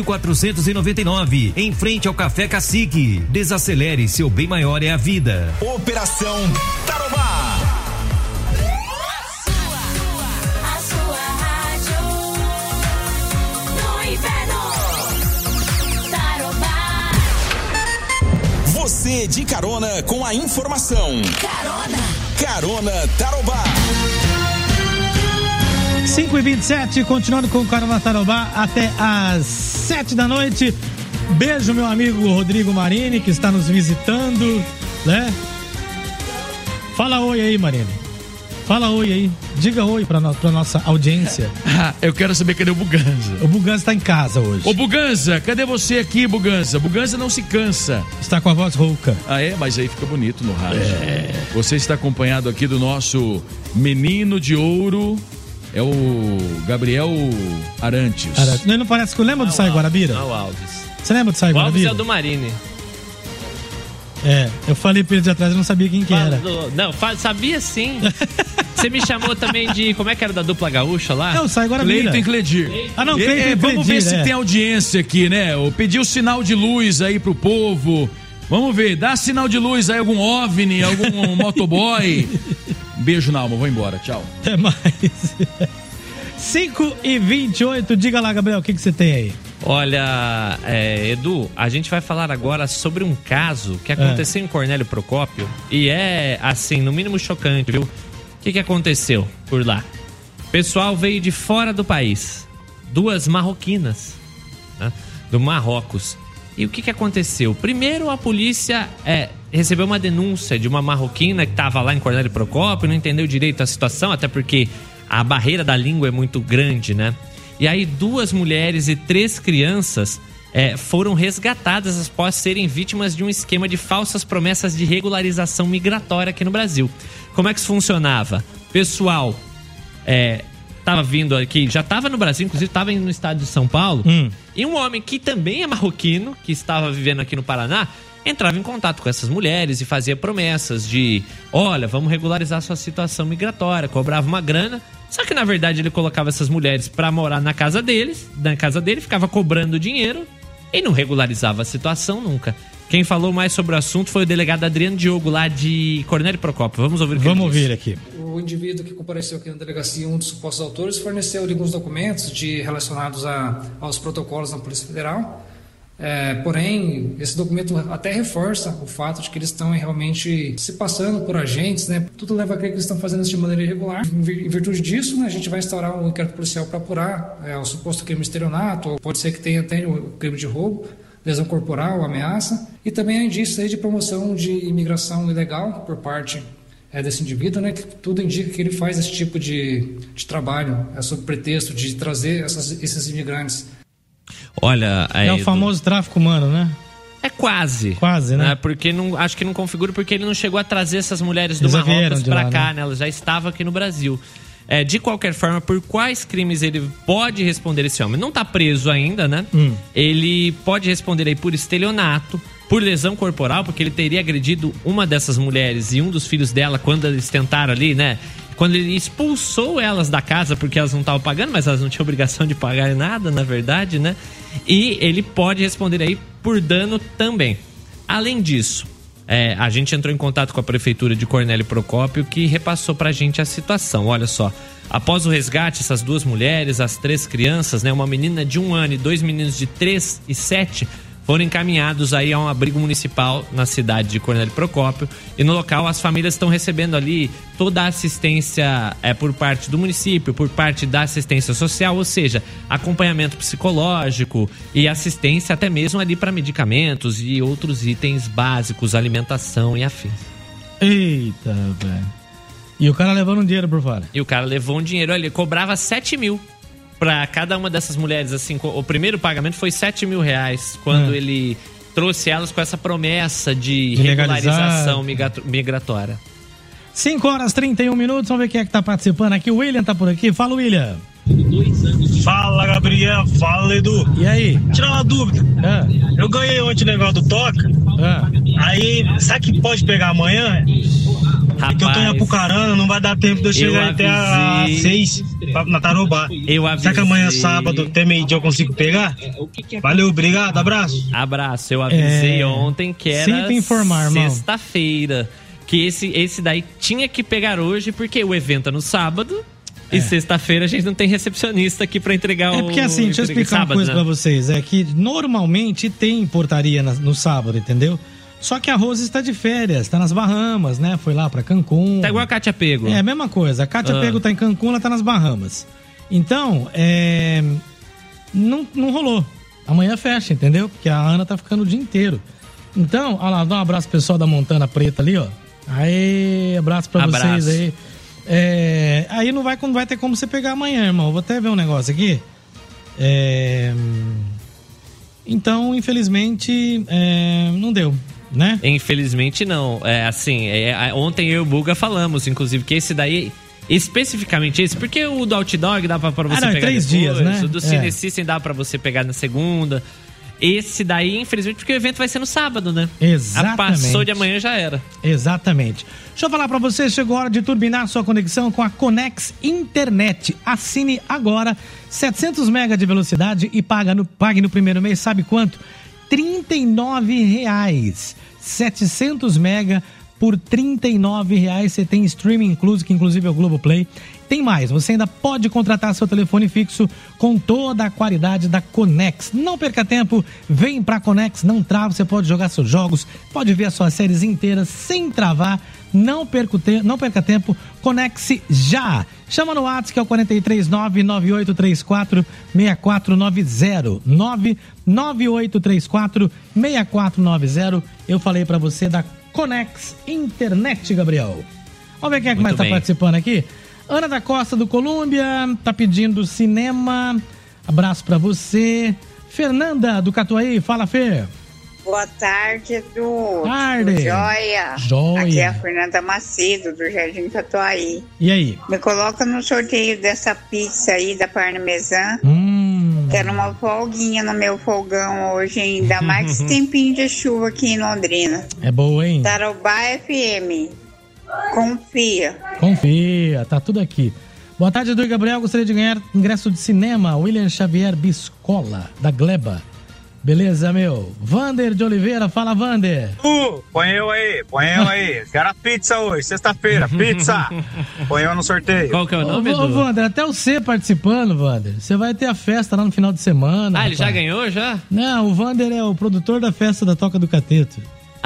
5.499, em frente ao Café Cacique. Desacelere, seu bem maior é a vida. Operação Tarobá. você de carona com a informação. Carona Tarobá. 5h27, continuando com o Carona Tarobá até às 7 da noite. Beijo, meu amigo Rodrigo Marini, que está nos visitando, né? Fala oi aí, Marini. Fala oi aí. Diga oi pra nossa audiência. Eu quero saber cadê o Buganza. O Buganza tá em casa hoje. Ô Buganza, cadê você aqui, Buganza? Buganza não se cansa. Está com a voz rouca. Ah, é? Mas aí fica bonito no rádio. Você está acompanhado aqui do nosso menino de ouro. É o Gabriel Arantes. Ele não parece que lembra do Sai Guarabira? Não, Alves. Você lembra do Sai O Alves Guarabira? é o do Marini. Eu falei pra ele de atrás, eu não sabia quem que era. Não, sabia sim. Você me chamou também de... Como é que era da dupla gaúcha lá? Não, Sai Guarabira. Cleiton e Cledir. Não, Cleiton e Cledir. Vamos ver se tem audiência aqui, né? Pediu sinal de luz aí pro povo. Vamos ver, dá sinal de luz aí, algum OVNI, algum motoboy. Beijo na alma, vou embora, tchau. Até mais. 5h28, diga lá, Gabriel, o que você tem aí? Olha, Edu, a gente vai falar agora sobre um caso que aconteceu em Cornélio Procópio e é, assim, no mínimo chocante, viu? O que aconteceu por lá? O pessoal veio de fora do país, 2 marroquinas, né, do Marrocos. E o que aconteceu? Primeiro, a polícia recebeu uma denúncia de uma marroquina que estava lá em Cornélio Procópio, não entendeu direito a situação, até porque a barreira da língua é muito grande, né? E aí 2 mulheres e 3 crianças foram resgatadas após serem vítimas de um esquema de falsas promessas de regularização migratória aqui no Brasil. Como é que isso funcionava? Pessoal estava vindo aqui, já estava no Brasil, inclusive estava no estado de São Paulo, e um homem que também é marroquino, que estava vivendo aqui no Paraná, entrava em contato com essas mulheres e fazia promessas de, olha, vamos regularizar sua situação migratória, cobrava uma grana. Só que na verdade ele colocava essas mulheres pra morar na casa dele, ficava cobrando dinheiro e não regularizava a situação nunca. Quem falou mais sobre o assunto foi o delegado Adriano Diogo, lá de Cornélio Procópio. Vamos ouvir o que ele disse. Vamos ouvir aqui. O indivíduo que compareceu aqui na delegacia, um dos supostos autores, forneceu alguns documentos relacionados aos protocolos da Polícia Federal. Porém, esse documento até reforça o fato de que eles estão realmente se passando por agentes, né? Tudo leva a crer que eles estão fazendo isso de maneira irregular. Em virtude disso, né, a gente vai instaurar um inquérito policial para apurar o suposto crime de estelionato, ou pode ser que tenha até o crime de roubo, lesão corporal, ameaça, e também há indícios aí de promoção de imigração ilegal por parte desse indivíduo, né? Que tudo indica que ele faz esse tipo de trabalho, sob pretexto de trazer esses imigrantes. Olha, é o famoso tráfico humano, né? É quase. Quase, né? Porque acho que não configura, porque ele não chegou a trazer essas mulheres do Marrocos pra cá, né? Elas já estavam aqui no Brasil. De qualquer forma, por quais crimes ele pode responder esse homem? Não tá preso ainda, né? Ele pode responder aí por estelionato, por lesão corporal, porque ele teria agredido uma dessas mulheres e um dos filhos dela quando eles tentaram ali, né? Quando ele expulsou elas da casa porque elas não estavam pagando, mas elas não tinham obrigação de pagar nada, na verdade, né? E ele pode responder aí por dano também. Além disso, a gente entrou em contato com a prefeitura de Cornélio Procópio, que repassou pra gente a situação. Olha só, após o resgate, essas 2 mulheres, as 3 crianças, né? Uma menina de 1 ano e 2 meninos de 3 e 7... foram encaminhados aí a um abrigo municipal na cidade de Cornélio Procópio. E no local as famílias estão recebendo ali toda a assistência por parte do município, por parte da assistência social, ou seja, acompanhamento psicológico e assistência até mesmo ali para medicamentos e outros itens básicos, alimentação e afins. Eita, velho. E o cara levando um dinheiro por fora? E o cara levou um dinheiro ali, cobrava 7 mil. Pra cada uma dessas mulheres, assim, o primeiro pagamento foi 7 mil reais, quando ele trouxe elas com essa promessa de regularização migratória. 5h31, vamos ver quem é que tá participando aqui. O William tá por aqui, fala, William. Fala, Gabriel, fala, Edu. E aí? Tirar uma dúvida. Eu ganhei ontem o negócio do Toca. Aí, sabe que pode pegar amanhã? Rapaz, porque eu tô em Apucarana, não vai dar tempo de eu chegar até às 6 na Tarobá. Será que amanhã, sábado, até meio-dia eu consigo pegar? Valeu, obrigado, abraço. Abraço, eu avisei ontem que era sexta-feira. Que esse daí tinha que pegar hoje, porque o evento é no sábado. E sexta-feira a gente não tem recepcionista aqui pra entregar o... porque assim, deixa eu explicar uma coisa pra vocês. É que normalmente tem portaria no sábado, entendeu? Só que a Rose está de férias, tá nas Bahamas, né? Foi lá pra Cancún. Tá igual a Kátia Pego. É, a mesma coisa. A Kátia Pego tá em Cancún, ela tá nas Bahamas. Então, não rolou. Amanhã fecha, entendeu? Porque a Ana tá ficando o dia inteiro. Então, olha lá, dá um abraço pro pessoal da Montana Preta ali, ó. Aê, abraço pra vocês aí. Aí não vai ter como você pegar amanhã, irmão. Vou até ver um negócio aqui. Então, infelizmente, não deu, né? Infelizmente não. Ontem eu e o Buga falamos, inclusive, que esse daí, especificamente esse, porque o do Outdog dá pra você pegar 3 depois, dias, né? O do Cine System dá pra você pegar na segunda. Esse daí, infelizmente, porque o evento vai ser no sábado, né? Exatamente. Passou de amanhã, já era. Exatamente. Deixa eu falar pra você, chegou a hora de turbinar sua conexão com a Conex Internet. Assine agora 700 MB de velocidade e pague no primeiro mês, sabe quanto? R$39. 700 MB por R$39. Você tem streaming incluso, que inclusive é o Globoplay. Tem mais, você ainda pode contratar seu telefone fixo com toda a qualidade da Conex. Não perca tempo, vem pra Conex, não trava, você pode jogar seus jogos, pode ver as suas séries inteiras sem travar. Não perca tempo, Conex já. Chama no WhatsApp que é o 439-9834-6490. 99834-6490. Eu falei pra você da Conex Internet, Gabriel. Vamos ver quem é que mais tá participando aqui. Ana da Costa do Colômbia tá pedindo cinema. Abraço pra você. Fernanda do Catuaí, fala, Fê. Boa tarde, Edu. Tarde. Joia. Aqui é a Fernanda Macedo, do Jardim Catuaí. E aí? Me coloca no sorteio dessa pizza aí da Parmesan. Quero uma folguinha no meu fogão hoje, ainda mais que esse tempinho de chuva aqui em Londrina. É boa, hein? Tarobá FM. Confia, tá tudo aqui. Boa tarde, Edu e Gabriel. Gostaria de ganhar ingresso de cinema. William Xavier Biscola, da Gleba. Beleza, meu? Vander de Oliveira, fala, Vander. Põe eu aí. Quero a pizza hoje, sexta-feira, pizza. Põe eu no sorteio. Qual que é o nome, Edu? Ô, Vander, até você participando, Vander. Você vai ter a festa lá no final de semana. Ele já ganhou, já? Não, o Vander é o produtor da festa da Toca do Cateto.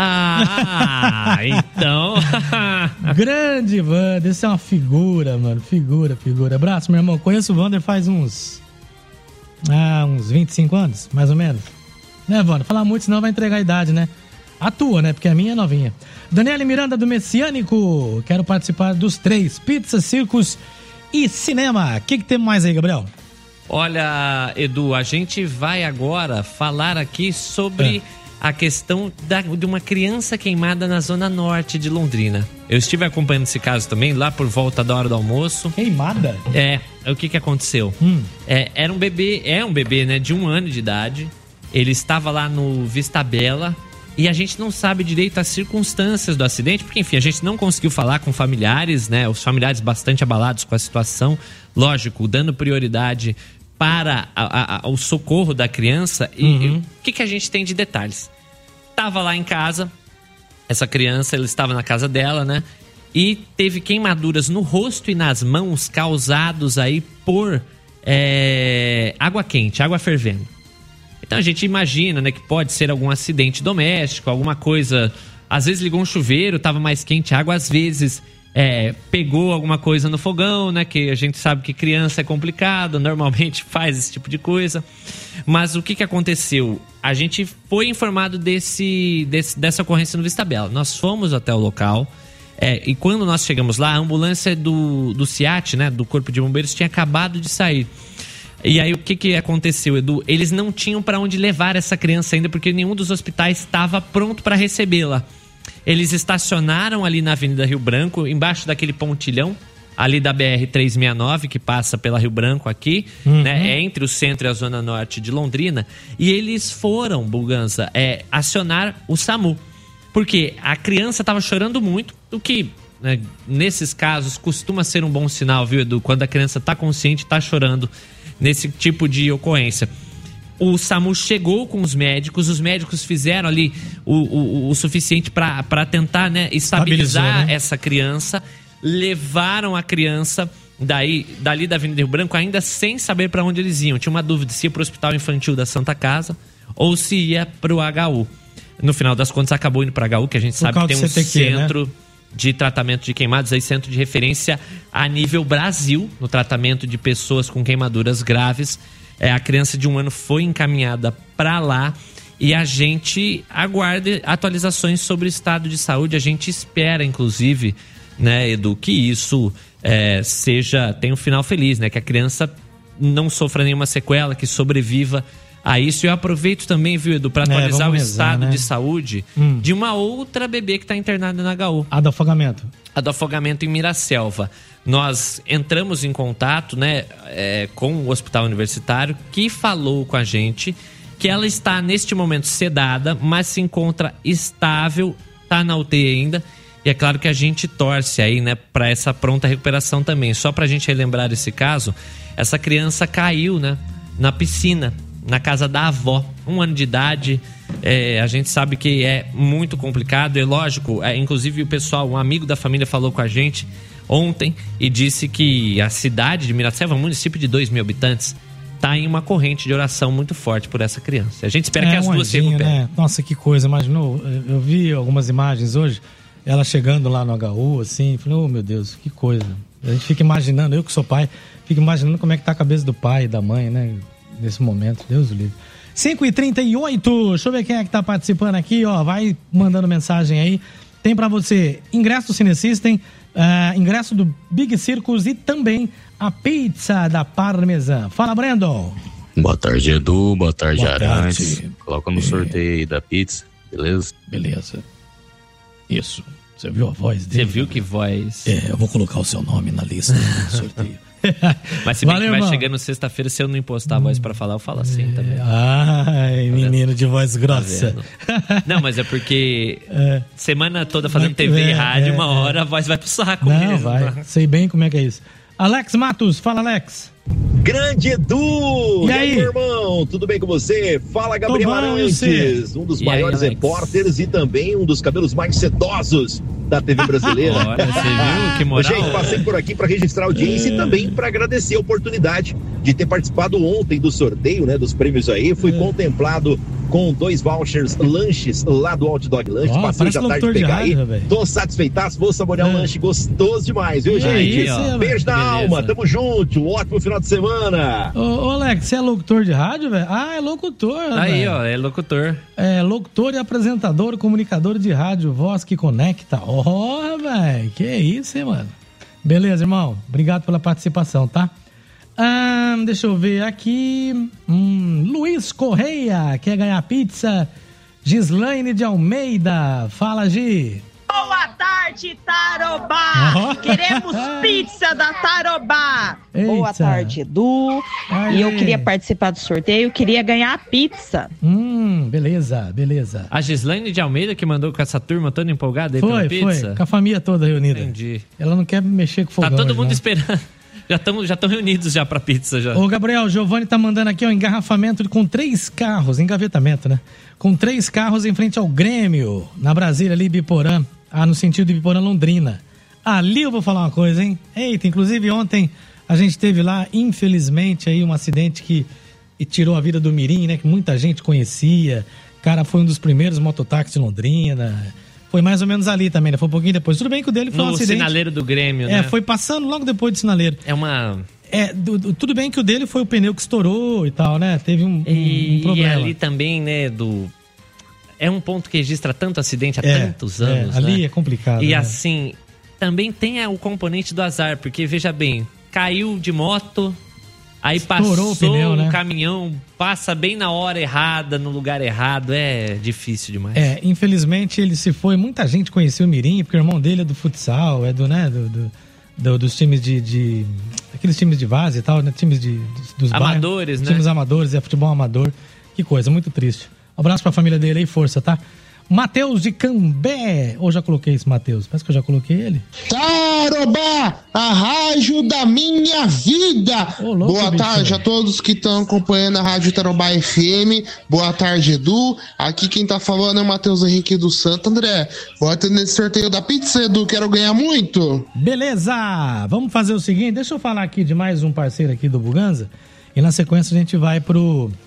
Então. Grande Vander, esse é uma figura, mano. Figura. Abraço, meu irmão. Conheço o Vander faz uns 25 anos, mais ou menos. Né, Vander? Falar muito, senão vai entregar a idade, né? A tua, né? Porque a minha é novinha. Daniele Miranda do Messiânico. Quero participar dos 3: pizza, circos e cinema. O que temos mais aí, Gabriel? Olha, Edu, a gente vai agora falar aqui sobre a questão de uma criança queimada na zona norte de Londrina. Eu estive acompanhando esse caso também, lá por volta da hora do almoço. Queimada? O que aconteceu? Era um bebê, né, de 1 ano de idade. Ele estava lá no Vista Bela e a gente não sabe direito as circunstâncias do acidente, porque, enfim, a gente não conseguiu falar com familiares, né, os familiares bastante abalados com a situação, lógico, dando prioridade para o socorro da criança. E o que a gente tem de detalhes? Estava lá em casa, essa criança, ela estava na casa dela, né? E teve queimaduras no rosto e nas mãos causados aí por água quente, água fervendo. Então a gente imagina, né, que pode ser algum acidente doméstico, alguma coisa. Às vezes ligou um chuveiro, estava mais quente a água, às vezes pegou alguma coisa no fogão, né? Que a gente sabe que criança é complicado, normalmente faz esse tipo de coisa. Mas o que aconteceu? A gente foi informado dessa ocorrência no Vista Bela. Nós fomos até o local e quando nós chegamos lá, a ambulância do CIAT, né? Do Corpo de Bombeiros, tinha acabado de sair. E aí o que aconteceu, Edu? Eles não tinham para onde levar essa criança ainda, porque nenhum dos hospitais estava pronto para recebê-la. Eles estacionaram ali na Avenida Rio Branco, embaixo daquele pontilhão, ali da BR-369, que passa pela Rio Branco aqui, né, entre o centro e a zona norte de Londrina. E eles foram, Buganza, acionar o SAMU. Porque a criança estava chorando muito, o que, né, nesses casos, costuma ser um bom sinal, viu, Edu? Quando a criança está consciente, está chorando nesse tipo de ocorrência. O SAMU chegou com os médicos fizeram ali o suficiente para tentar, né, estabilizar, né, essa criança, levaram a criança dali da Avenida Rio Branco ainda sem saber para onde eles iam. Tinha uma dúvida se ia para o Hospital Infantil da Santa Casa ou se ia para o HU. no final das contas acabou indo para HU, que a gente sabe que tem um centro, né, de tratamento de queimados, aí centro de referência a nível Brasil, no tratamento de pessoas com queimaduras graves. A criança de 1 ano foi encaminhada para lá e a gente aguarda atualizações sobre o estado de saúde. A gente espera, inclusive, né, Edu, que isso tenha um final feliz, né, que a criança não sofra nenhuma sequela, que sobreviva a isso. Eu aproveito também, viu, Edu, para atualizar o estado, né, de saúde de uma outra bebê que está internada na HU. A do afogamento. A do afogamento em Miraselva. Nós entramos em contato, né, com o hospital universitário, que falou com a gente que ela está neste momento sedada, mas se encontra estável, está na UTI ainda. E é claro que a gente torce aí, né, para essa pronta recuperação também. Só para a gente relembrar esse caso, essa criança caiu, né, na piscina, na casa da avó, 1 ano de idade. A gente sabe que é muito complicado, é lógico, inclusive o pessoal, um amigo da família falou com a gente ontem e disse que a cidade de Miraselva, um município de 2.000 habitantes, está em uma corrente de oração muito forte por essa criança. A gente espera que as duas se recuperem. Né? Nossa, que coisa, imaginou? Eu vi algumas imagens hoje, ela chegando lá no HU, assim, falei, oh meu Deus, que coisa. A gente fica imaginando, eu que sou pai, fico imaginando como é que tá a cabeça do pai e da mãe, né, nesse momento, Deus o livre. 5h38, deixa eu ver quem é que tá participando aqui, ó, vai mandando mensagem aí. Tem pra você ingresso do Cine System, ingresso do Big Circus e também a pizza da Parmesan. Fala, Brandon. Boa tarde, Edu, boa tarde, Arantes. Coloca no sorteio aí da pizza, beleza? Beleza. Isso. Você viu a voz dele? Você viu que voz? Eu vou colocar o seu nome na lista do sorteio. Mas se bem que vai chegando sexta-feira, se eu não impostar a voz pra falar, eu falo assim também. Ai, menino de voz grossa. Não, mas é porque semana toda fazendo TV e rádio, uma hora a voz vai pro saco mesmo. Vai. Sei bem como é que é isso. Alex Matos, fala, Alex. Grande Edu! E aí, meu irmão? Tudo bem com você? Fala, Gabriel Arantes, um dos maiores repórteres e também um dos cabelos mais sedosos da TV brasileira. Olha, você viu? Que moral. Gente, passei por aqui para registrar a audiência e também para agradecer a oportunidade de ter participado ontem do sorteio, né, dos prêmios aí. Fui contemplado com 2 vouchers lanches lá do Outdog Lanches. Passei a tarde de pegar aí. Tô satisfeitaço, vou saborear um lanche gostoso demais, viu, gente? Beijo na alma, tamo junto, ótimo final de semana. Ô, Alex, você é locutor de rádio, velho? Ah, é locutor. Aí, ó, é locutor. É locutor e apresentador, comunicador de rádio, voz que conecta. Ó, velho, que isso, hein, mano? Beleza, irmão, obrigado pela participação, tá? Deixa eu ver aqui. Luiz Correia quer ganhar pizza. Gislaine de Almeida. Fala, Gi. Boa tarde, Tarobá. Queremos pizza da Tarobá. Eita. Boa tarde, Edu. E eu queria participar do sorteio, queria ganhar a pizza. Beleza. A Gislaine de Almeida que mandou com essa turma toda empolgada aí pela pizza? Foi, com a família toda reunida. Entendi. Ela não quer mexer com o fogão. Tá todo mundo esperando. Já estão reunidos já pra pizza já. Ô, Gabriel, o Giovanni tá mandando aqui, ó, engarrafamento com 3 carros, engavetamento, né? Com 3 carros em frente ao Grêmio, na Brasília, ali, Ibiporã. No sentido de Ibiporã, Londrina. Ali eu vou falar uma coisa, hein? Eita, inclusive ontem a gente teve lá, infelizmente, aí um acidente que tirou a vida do Mirim, né? Que muita gente conhecia. Cara, foi um dos primeiros mototáxis de Londrina. Foi mais ou menos ali também, né? Foi um pouquinho depois. Tudo bem que o dele foi um acidente. No sinaleiro do Grêmio, né? Foi passando logo depois do sinaleiro. Tudo bem que o dele foi o pneu que estourou e tal, né? Teve um problema. E ali também, né, é um ponto que registra tanto acidente há tantos anos, ali, né? É complicado. E assim, também tem o componente do azar, porque veja bem, caiu de moto, aí estourou passou o pneu, né? Caminhão, passa bem na hora errada, no lugar errado, é difícil demais. Infelizmente ele se foi, muita gente conheceu o Mirim, porque o irmão dele é do futsal, é dos times de aqueles times de várzea e tal, né? Times dos amadores, bairros, né? Times amadores, futebol amador. Que coisa, muito triste. Um abraço pra família dele aí, força, tá? Matheus de Cambé. Ou já coloquei esse Matheus? Parece que eu já coloquei ele. Tarobá, a rádio da minha vida. Boa tarde a todos que estão acompanhando a Rádio Tarobá FM. Boa tarde, Edu. Aqui quem tá falando é o Matheus Henrique do Santo André. Bota nesse sorteio da pizza, Edu. Quero ganhar muito. Beleza. Vamos fazer o seguinte. Deixa eu falar aqui de mais um parceiro aqui do Buganza. E na sequência a gente vai pro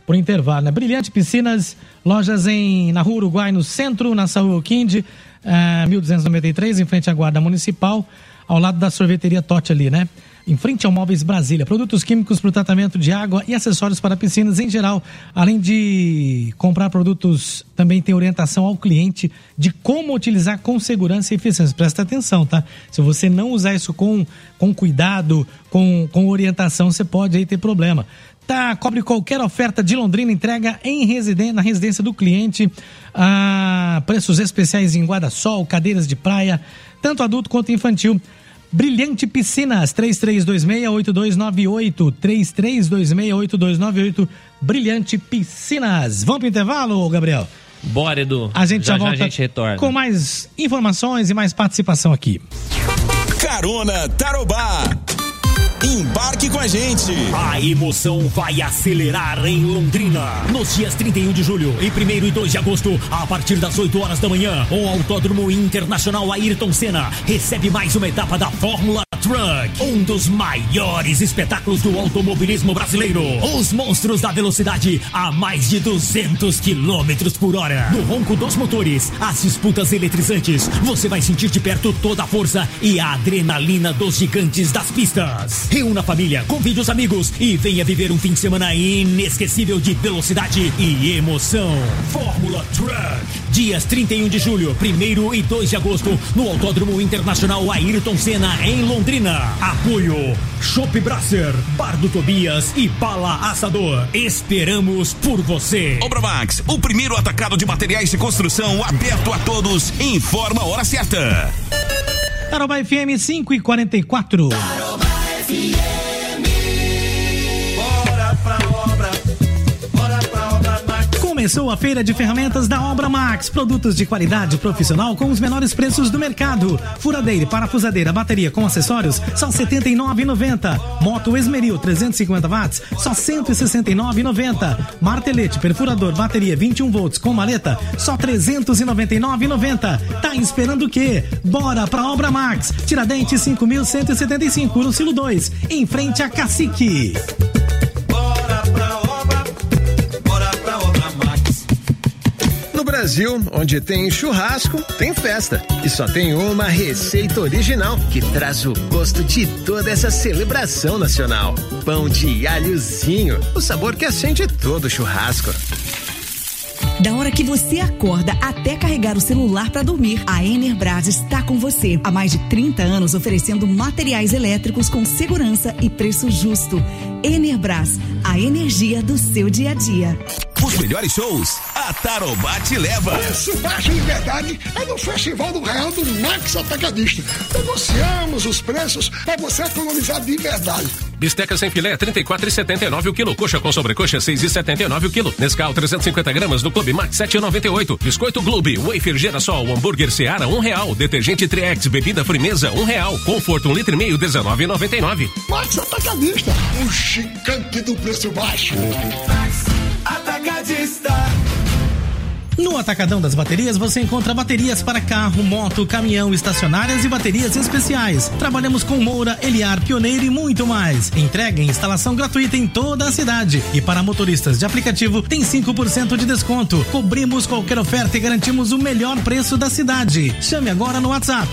pro intervalo, né? Brilhante Piscinas, lojas na Rua Uruguai, no centro, na Saúl Quinde, 1293, em frente à Guarda Municipal, ao lado da sorveteria Totti ali, né? Em frente ao Móveis Brasília. Produtos químicos para o tratamento de água e acessórios para piscinas em geral. Além de comprar produtos, também tem orientação ao cliente de como utilizar com segurança e eficiência. Presta atenção, tá? Se você não usar isso com cuidado, com orientação, você pode aí ter problema. Tá, cobre qualquer oferta de Londrina, entrega na residência do cliente. Preços especiais em guarda-sol, cadeiras de praia, tanto adulto quanto infantil. Brilhante Piscinas, 3326-8298, 3326-8298, Brilhante Piscinas. Vamos pro intervalo, Gabriel? Bora, Edu. A gente já volta a gente retorna com mais informações e mais participação aqui. Carona Tarobá. Embarque com a gente. A emoção vai acelerar em Londrina. Nos dias 31 de julho e 1º e 2 de agosto, a partir das 8 horas da manhã, o Autódromo Internacional Ayrton Senna recebe mais uma etapa da Fórmula Truck, um dos maiores espetáculos do automobilismo brasileiro. Os monstros da velocidade a mais de 200 km por hora. No ronco dos motores, as disputas eletrizantes, você vai sentir de perto toda a força e a adrenalina dos gigantes das pistas. Reúna a família, convide os amigos e venha viver um fim de semana inesquecível de velocidade e emoção. Fórmula Truck. Dias 31 de julho, 1º e 2 de agosto, no Autódromo Internacional Ayrton Senna, em Londrina. Apoio Chopp Brasser, Bar do Tobias e Bala Assador. Esperamos por você. Obramax, o primeiro atacado de materiais de construção aberto a todos. Informa a hora certa. Tarobá FM 5h44. Começou a feira de ferramentas da Obra Max. Produtos de qualidade profissional com os menores preços do mercado. Furadeira e parafusadeira, bateria com acessórios, só R$ 79,90. Moto Esmeril 350 watts, só R$ 169,90. Martelete, perfurador, bateria 21 volts com maleta, só R$ 399,90. Tá esperando o quê? Bora pra Obra Max. Tiradentes 5.175 no Silo 2, em frente a Cacique. Brasil, onde tem churrasco, tem festa. E só tem uma receita original que traz o gosto de toda essa celebração nacional. Pão de alhozinho, o sabor que acende todo churrasco. Da hora que você acorda até carregar o celular para dormir, a Enerbras está com você. Há mais de 30 anos oferecendo materiais elétricos com segurança e preço justo. Enerbras, a energia do seu dia a dia. Os melhores shows, a Tarobá te leva. Preço baixo de verdade é no Festival do Real do Max Atacadista. Negociamos os preços para você economizar de verdade. Bisteca sem filé, 34,79 o quilo. Coxa com sobrecoxa, 6,79 o quilo. Nescau, 350 gramas no Clube Max, 7,98. Biscoito Globe, wafer Girassol, hambúrguer Seara, R$1. Detergente Triex, bebida Frimeza, R$1. Conforto, 1,5 litro, R$19,99. Max Atacadista, o gigante do preço baixo. Max Atacadista. No Atacadão das Baterias você encontra baterias para carro, moto, caminhão, estacionárias e baterias especiais. Trabalhamos com Moura, Eliar, Pioneiro e muito mais. Entrega e instalação gratuita em toda a cidade. E para motoristas de aplicativo tem 5% de desconto. Cobrimos qualquer oferta e garantimos o melhor preço da cidade. Chame agora no WhatsApp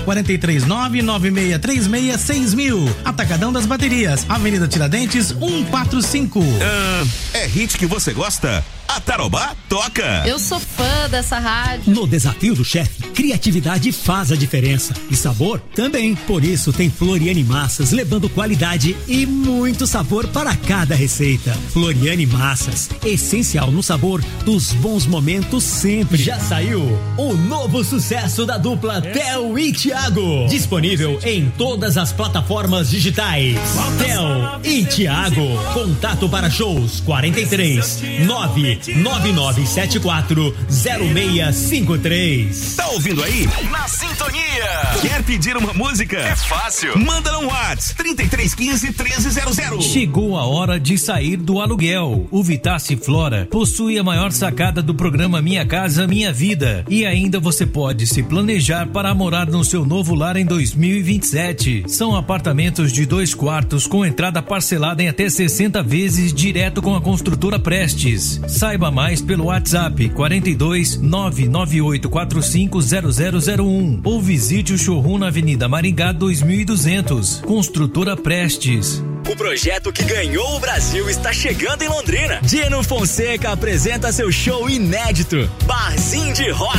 439-9636-6000. Atacadão das Baterias, Avenida Tiradentes 145. É hit que você gosta? A Tarobá toca. Eu sou fã dessa rádio. No Desafio do Chefe, criatividade faz a diferença. E sabor também. Por isso tem Floriane Massas, levando qualidade e muito sabor para cada receita. Floriane Massas, essencial no sabor dos bons momentos sempre. Já saiu o novo sucesso da dupla Theo e Thiago. Disponível em todas as plataformas digitais. Theo e Thiago. Contato para shows 43 9 9974-0653. Tá ouvindo aí? Na sintonia. Quer pedir uma música? É fácil. Manda no WhatsApp 3315-1300. Chegou a hora de sair do aluguel. O Vitace Flora possui a maior sacada do programa Minha Casa Minha Vida. E ainda você pode se planejar para morar no seu novo lar em 2027. São apartamentos de 2 quartos com entrada parcelada em até 60 vezes direto com a construtora Prestes. Saiba mais pelo WhatsApp 42 99845 0001 ou visite o showroom na Avenida Maringá 2200. Construtora Prestes. O projeto que ganhou o Brasil está chegando em Londrina. Dino Fonseca apresenta seu show inédito, Barzinho de Rock.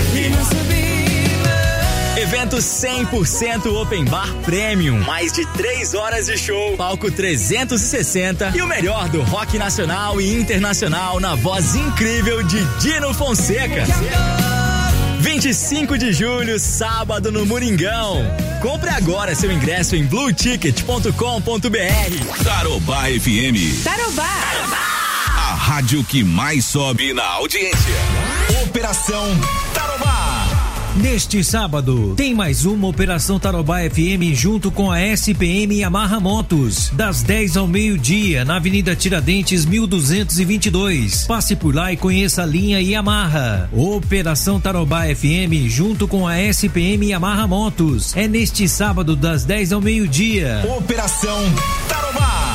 Evento 100% Open Bar Premium. Mais de 3 horas de show, palco 360 e o melhor do rock nacional e internacional na voz incrível de Dino Fonseca. 25 de julho, sábado no Moringão. Compre agora seu ingresso em blueticket.com.br. Tarobá FM. Tarobá. A rádio que mais sobe na audiência. Operação Tarobá. Neste sábado, tem mais uma Operação Tarobá FM junto com a SPM Yamaha Motos, das 10 ao meio-dia, na Avenida Tiradentes 1222. Passe por lá e conheça a linha Yamaha. Operação Tarobá FM junto com a SPM Yamaha Motos. É neste sábado, das 10 ao meio-dia. Operação Tarobá.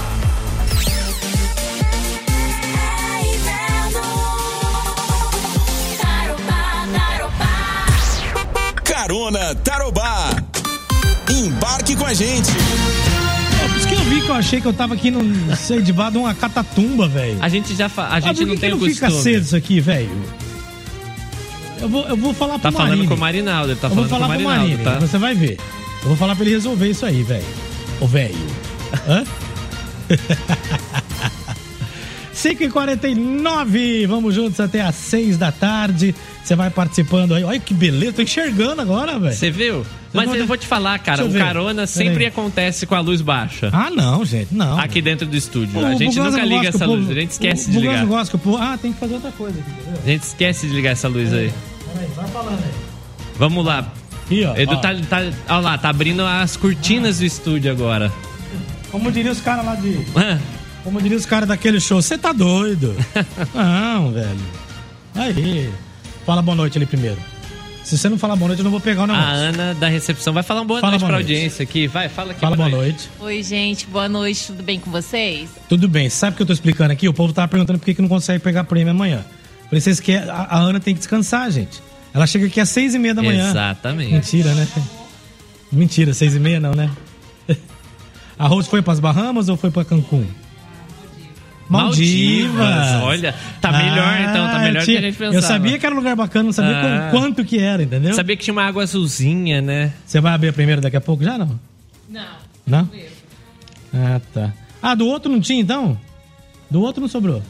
Carona Tarobá. Embarque com a gente. Por isso que eu vi que eu achei que eu tava aqui no Sedivado uma catatumba, velho. A gente não tem o costume. Fica cedo isso aqui, velho. Eu vou falar pro Marinho. Tá falando com o Marinaldo, tá falando com o Marinaldo, tá? Você vai ver. Eu vou falar pra ele resolver isso aí, velho. Ô, velho. Hã? 5h49, vamos juntos até às 6 da tarde. Você vai participando aí. Olha que beleza, tô enxergando agora, velho. Você viu? Mas eu vou te falar, cara, o carona sempre acontece com a luz baixa. Ah, não, gente, não. Aqui dentro do estúdio. A gente nunca liga essa luz, a gente esquece de ligar. Tem que fazer outra coisa aqui, entendeu? A gente esquece de ligar essa luz aí. Peraí, vai falando aí. Vamos lá. Aqui, ó. Edu olha lá, tá abrindo as cortinas do estúdio agora. Como diria os caras lá de... Como diria os caras daquele show, você tá doido? Não, velho. Aí. Fala boa noite ali primeiro. Se você não falar boa noite, eu não vou pegar o negócio. A Ana da recepção vai falar uma boa noite pra audiência aqui. Vai, fala aqui. Fala boa noite. Oi, gente. Boa noite. Tudo bem com vocês? Tudo bem. Sabe o que eu tô explicando aqui? O povo tava perguntando por que não consegue pegar prêmio amanhã. Por isso que a Ana tem que descansar, gente. Ela chega aqui às 6h30 da manhã. Exatamente. Mentira, né? Mentira, 6h30 não, né? A Rose foi pras Bahamas ou foi pra Cancún? Maldivas. Olha, tá melhor então, tá melhor do que a gente pensava. Eu sabia que era um lugar bacana, não sabia quanto que era, entendeu? Sabia que tinha uma água azulzinha, né? Você vai abrir a primeira daqui a pouco já, não? Não. Não? Ah, tá. Ah, do outro não tinha então? Do outro não sobrou?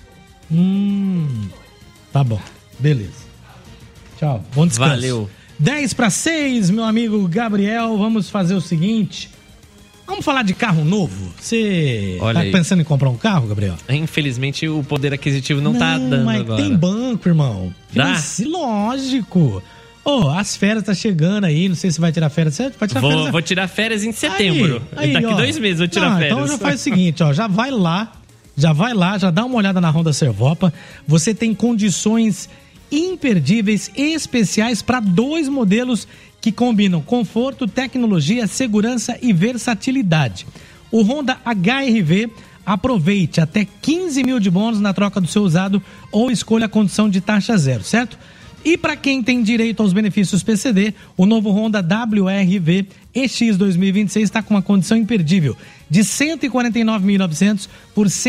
Tá bom, beleza. Tchau, bom descanso. Valeu. 5:50, meu amigo Gabriel, vamos fazer o seguinte... Vamos falar de carro novo? Você tá pensando em comprar um carro, Gabriel? Infelizmente o poder aquisitivo não tá dando mas agora. Tem banco, irmão. Dá? Lógico. As férias tá chegando aí, não sei se vai tirar férias. Você vai tirar férias? Vou tirar férias em setembro. Daqui 2 meses vou tirar férias. Então já faz o seguinte, já vai lá, já dá uma olhada na Honda Servopa. Você tem condições imperdíveis, especiais para 2 modelos que combinam conforto, tecnologia, segurança e versatilidade. O Honda HR-V, aproveite até 15 mil de bônus na troca do seu usado ou escolha a condição de taxa zero, certo? E para quem tem direito aos benefícios PCD, o novo Honda WR-V EX 2026 está com uma condição imperdível de R$ 149.900 por R$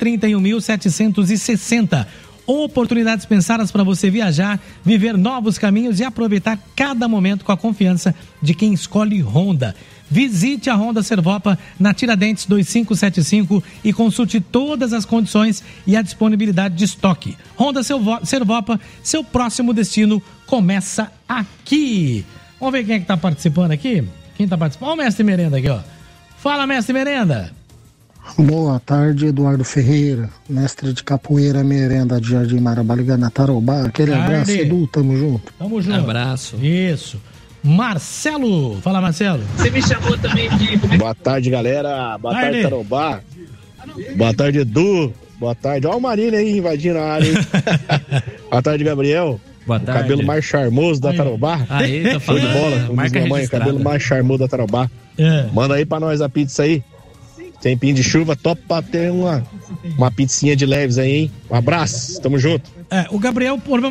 131.760. Oportunidades pensadas para você viajar, viver novos caminhos e aproveitar cada momento com a confiança de quem escolhe Honda. Visite a Honda Servopa na Tiradentes 2575 e consulte todas as condições e a disponibilidade de estoque. Honda Servopa, seu próximo destino começa aqui. Vamos ver quem é que está participando aqui? Quem está participando? Olha o Mestre Merenda aqui, ó. Fala, Mestre Merenda. Boa tarde, Eduardo Ferreira, mestre de capoeira merenda de Jardim Marabaliga, Tarobá. Aquele abraço, Edu, tamo junto. Tamo junto. Abraço. Isso. Marcelo, fala Marcelo. Você me chamou também de... Boa tarde, galera. Boa tarde, Tarobá. Boa tarde, Edu. Boa tarde. Olha o Marília aí invadindo a área, hein? Boa tarde, Gabriel. Boa tarde. O cabelo mais charmoso da Tarobá. Aí, tô Show de falando. bola. Como diz minha mãe, cabelo mais charmoso da Tarobá. Manda aí pra nós a pizza aí. Tempinho de chuva, top pra ter uma pizzinha de leves aí, hein? Um abraço, tamo junto. O Gabriel,